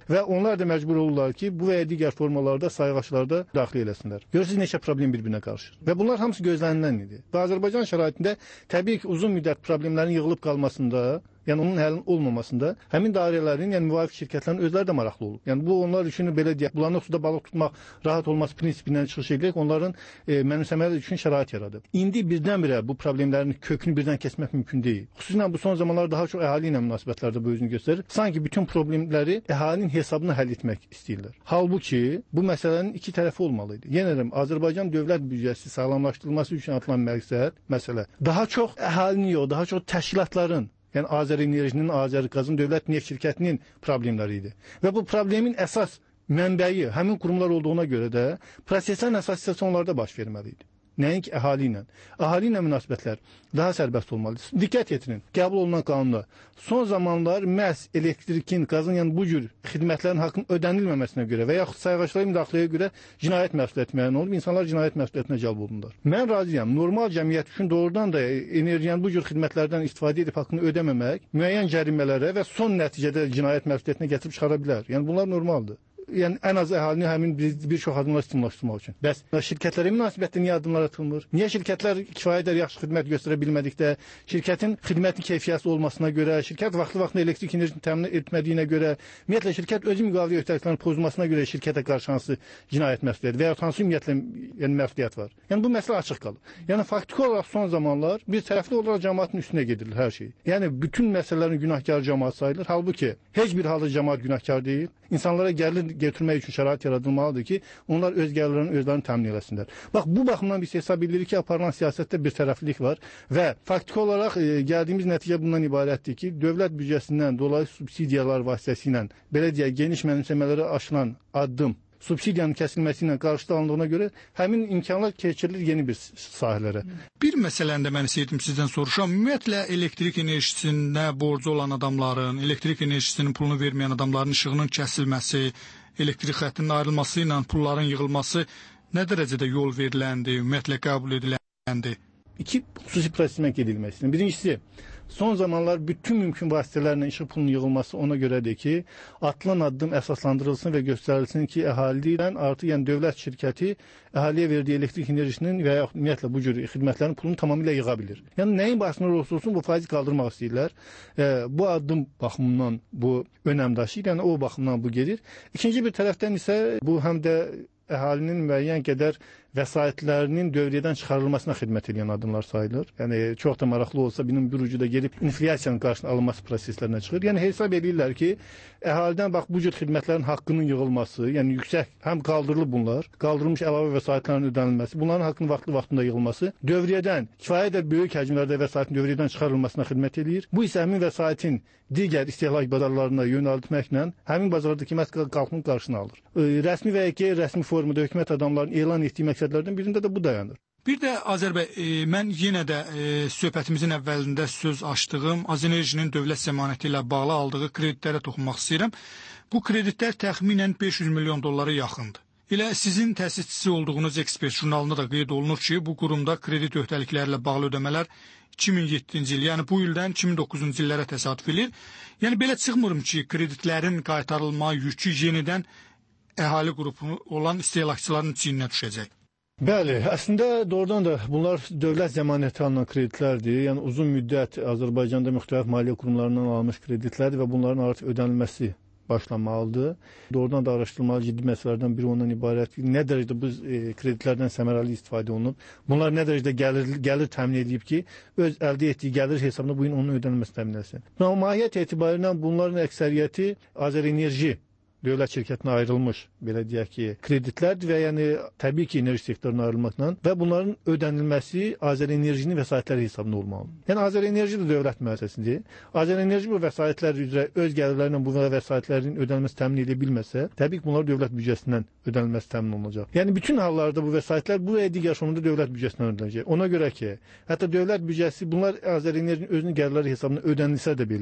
və onlar da məcbur olurlar ki, bu və ya digər formalarda, sayğaçlarda daxil eləsinlər. Görürsünüz neçə problem bir-birinə qarışır. Və bunlar hamısı gözlənilən idi. Və Azərbaycan şəraitində təbii ki, uzun müddət problemlərin yığılıb qalmasında, yəni onun həlinin olmamasında həmin dairələrin, yəni müvafiq şirkətlərin özləri də maraqlı olur. Yəni bu onlar üçün belə deyək, bulanıq suda balıq tutmaq rahat olması prinsipindən çıxış edərək onların mənimsəmələri üçün şərait yaradıb. İndi birdən-birə bu problemlərin kökünü birdən kəsmək mümkün deyil. Xüsusilə bu son zamanlar daha çox əhali ilə münasibətlərdə bu özünü göstərir. Sanki bütün problemləri əhalinin hesabına həll etmək istəyirlər. Halbuki bu məsələnin iki tərəfi olmalı idi. Yenə deyirəm, Azərbaycan dövlət büdcəsi sağlamlaşdırılması üçün atılan məsələ daha çox əhalinin yox, daha çox təşkilatların, yəni Azərenerjinin, Azəriqazın dövlət neft şirkətinin problemləri idi. Və bu problemin əsas mənbəyi həmin qurumlar olduğuna görə də proseslərin əsas hissəsi onlarda baş verməli idi. Nəinki əhali ilə. Əhali ilə münasibətlər daha sərbəst olmalıdır. Diqqət yetirin, qəbul olunan qanunda son zamanlar məhz elektrikin, qazın, yəni bu cür xidmətlərin haqqının ödənilməməsinə görə və yaxud sayğaçlara müdaxiləyə görə cinayət məsuliyyəti müəyyən olub, insanlar cinayət məsuliyyətinə cəlb olunurlar. Mən razıyam, normal cəmiyyət üçün doğrudan da enerjiyanın bu cür xidmətlərdən istifadə edib haqqını ödəməmək müəyyən cərimələrə və son nəticədə cinayət məsuliyyətinə gətirib çıxara bilər. Yəni bunlar normaldır. Yəni ən az əhalini həmin bir çox addımlar stimullaşdırmaq üçün. Bəs şirkətlərə münasibətdə niyə addımlar atılmır? Niyə şirkətlər kifayət qədər yaxşı xidmət göstərə bilmədikdə, şirkətin xidmətin keyfiyyətsiz olmasına görə, şirkət vaxtlı-vaxtında elektrik enerjisini təmin etmədiyinə görə, ümumiyyətlə şirkət öz müqavilə öhdəliklərinin pozulmasına görə şirkətə qarşı hansı cinayət məsuliyyəti və ya hansı ümumiyyətlə yəni məsuliyyət var? Yəni bu məsələ açıq qalır. Yəni faktiki olaraq son zamanlar bir tərəfli olaraq cəmaətin üstünə gedilir hər şey. Yəni bütün məsələlərin günahkarı cəmaət sayılır. Halbuki heç bir halda cəmaət günahkar deyil. İnsanlara gəlir götürmək üçün şərait yaradılmalıdır ki, onlar öz gəlirlərini özlərini təmin eləsinlər. Bax, bu baxımdan biz hesab edirik ki, aparılan siyasətdə bir tərəflilik var və faktiki olaraq gəldiyimiz nəticə bundan ibarətdir ki, dövlət büdcəsindən dolayı subsidiyalar vasitəsilə, belə deyək, geniş mənimsəmələrə aşılan addım, subsidiyanın kəsilməsi ilə qarşıda alındığına görə həmin imkanlar keçirilir yeni bir sahələrə. Bir məsələni də mən istəyirdim sizdən soruşam. Ümumiyyətlə elektrik enerjisinə borcu olan adamların, elektrik enerjisinin pulunu verməyən adamların işığının kəsilməsi, elektrik xəttinin ayrılması ilə pulların yığılması nə dərəcədə yol veriləndi, ümumiyyətlə qəbul ediləndi? İki xüsusi prosesdən gedilmək istəyirəm. Birincisi, son zamanlar bütün mümkün vasitələrlə işıq pulunun yığılması ona görədir ki, atılan addım əsaslandırılsın və göstərilsin ki, əhalidən artıq yəni dövlət şirkəti əhaliyə verdiyi elektrik enerjisinin və ya ümumiyyətlə bu cür xidmətlərin pulunu tamamilə yığa bilir. Yəni nəyin bahsına olursa olsun bu faizi qaldırmaq istəyirlər. Bu addım baxımından bu önəm daşıyır, yəni o baxımdan bu gedir. İkinci bir tərəfdən isə bu həm də əhalinin müəyyən qədər vəsaitlərinin dövriyyədən çıxarılmasına xidmət edən addımlar sayılır. Yəni çox da maraqlı olsa bunun bir ucu da gedib inflyasiyanın qarşısının alınması proseslərinə çıxır. Yəni hesab edirlər ki, əhalidən bax bu cür xidmətlərin haqqının yığılması, yəni yüksək həm qaldırılıb bunlar, qaldırılmış əlavə vəsaitlərin ödənilməsi, bunların haqqının vaxtında yığılması dövriyyədən kifayət qədər böyük həcmlərdə vəsaitin dövriyyədən çıxarılmasına xidmət edir. Bu isə həmin vəsaitin digər istehlak bazarlarına yönəldilməklə həmin bazarda qiymət qalxımının qarşısını alır. Rəsmi və ya qeyri-rəsmi formada hökumət adamlarının elan etdiyi məqsədlərdən birində də bu dayanır. Bir də Azərbəy, mən yenə də söhbətimizin əvvəlində söz açdığım Azərenerjinin dövlət zəmanəti ilə bağlı aldığı kreditlərə toxunmaq istəyirəm. Bu kreditlər təxminən 500 milyon dollara yaxındır. Elə sizin təsisçisi olduğunuz ekspert jurnalında da qeyd olunur ki, bu qurumda kredit öhdəliklərlə bağlı ödəmələr 2007-ci il, yəni bu ildən 2009-cu illərə təsadüf edir. Yəni belə çıxmırım ki, kreditlərin qaytarılma yükü yenidən əhali qrupu olan istehlakçıların çiyninə düşəcək. Bəli, əslində doğrudan da bunlar dövlət zəmanəti alınan kreditlərdir. Yəni uzun müddət Azərbaycanda müxtəlif maliyyə qurumlarından alınmış kreditlərdir və bunların artıq ödənilməsi başlamalıdır. Doğrudan da araşdırılmalı ciddi məsələlərdən biri ondan ibarət ki, nə dərəcədə bu kreditlərdən səmərəli istifadə olunub, bunlar nə dərəcədə gəlir təmin edib ki, öz əldə etdiyi gəlir hesabına bu gün onun ödənilməsi təmin edilsin. Mahiyyət etibarilə bunların əksəriyyəti Azərenerji dövlət şirkətinə ayrılmış, belə deyək ki, kreditlərdir və yəni təbii ki, enerji sektoruna ayrılmaqla və bunların ödənilməsi Azərenerjinin vəsaitləri hesabında olmalıdır. Yəni Azərenerji də dövlət müəssisəsidir. Azərenerji bu vəsaitlər üzrə öz gəlirlərlə bu vəsaitlərin ödənilməsi təmin edə bilməsə, təbii ki, bunlar dövlət büdcəsindən ödənilməsi təmin olunacaq. Yəni bütün hallarda bu vəsaitlər bu və digər formada dövlət büdcəsindən ödəniləcək. Ona görə ki, hətta dövlət büdcəsi bunlar Azərenerjinin özünün gəlirləri hesabına ödənilsə də belə,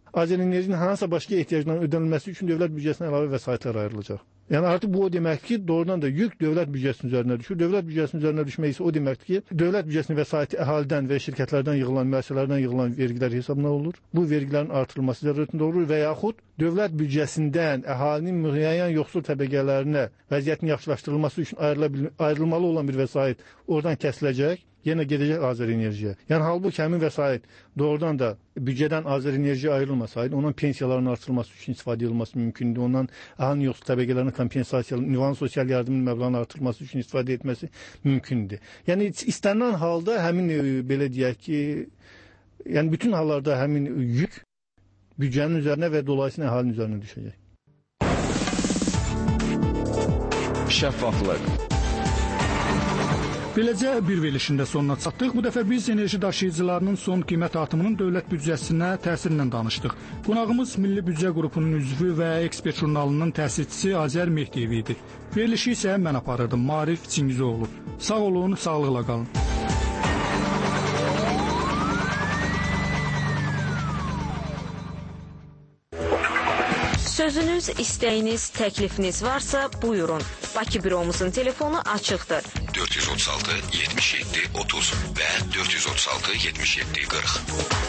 Azərenerjinin hansısa başqa ehtiyacların ödənilməsi üçün dövlət büdcəsinə əlavə vəsaitlər ayrılacaq. Yəni artıq bu o deməkdir ki, doğrudan da yük dövlət büdcəsinin üzərinə düşür. Dövlət büdcəsinin üzərinə düşmək isə o deməkdir ki, dövlət büdcəsinin vəsaiti əhalidən və şirkətlərdən yığılan, müəssisələrdən yığılan vergilər hesabına olur. Bu vergilərin artırılması zərurətində olur və yaxud dövlət büdcəsindən əhalinin müəyyən yoxsul təbəqələrinə vəziyyətin yaxşılaşdırılması üçün ayrılmalı olan bir vəsait oradan kəsiləcək. Yenə gedəcək Azərenerjiyə. Yəni halbuki həmin vəsait doğrudan da büdcədən Azərenerjiyə ayrılmasaydı, onun pensiyaların artırılması üçün istifadə edilməsi mümkündür. Ondan əhalinin yoxsul təbəqələrinin kompensasiya, ünvan sosial yardımın məbləğinin artırılması üçün istifadə etməsi mümkündür. Yəni istənilən halda həmin belə deyək ki, yəni bütün hallarda həmin yük büdcənin üzərinə və dolayısıyla əhalinin üzərinə düşəcək. Şəffaflıq. Beləcə bir verilişin də sonuna çatdıq. Bu dəfə biz enerji daşıyıcılarının son qiymət artımının dövlət büdcəsinə təsirindən danışdıq. Qonağımız Milli Büdcə qrupunun üzvü və ekspert jurnalının təsisçisi Azər Mehdiyev idi. Verilişi isə mən aparırdım, Maarif Çingizoğlu. Sağ olun, sağlıqla qalın. Sözünüz, istəyiniz, təklifiniz varsa buyurun. Bakı büromuzun telefonu açıqdır. 436 77 30 və 436 77 40.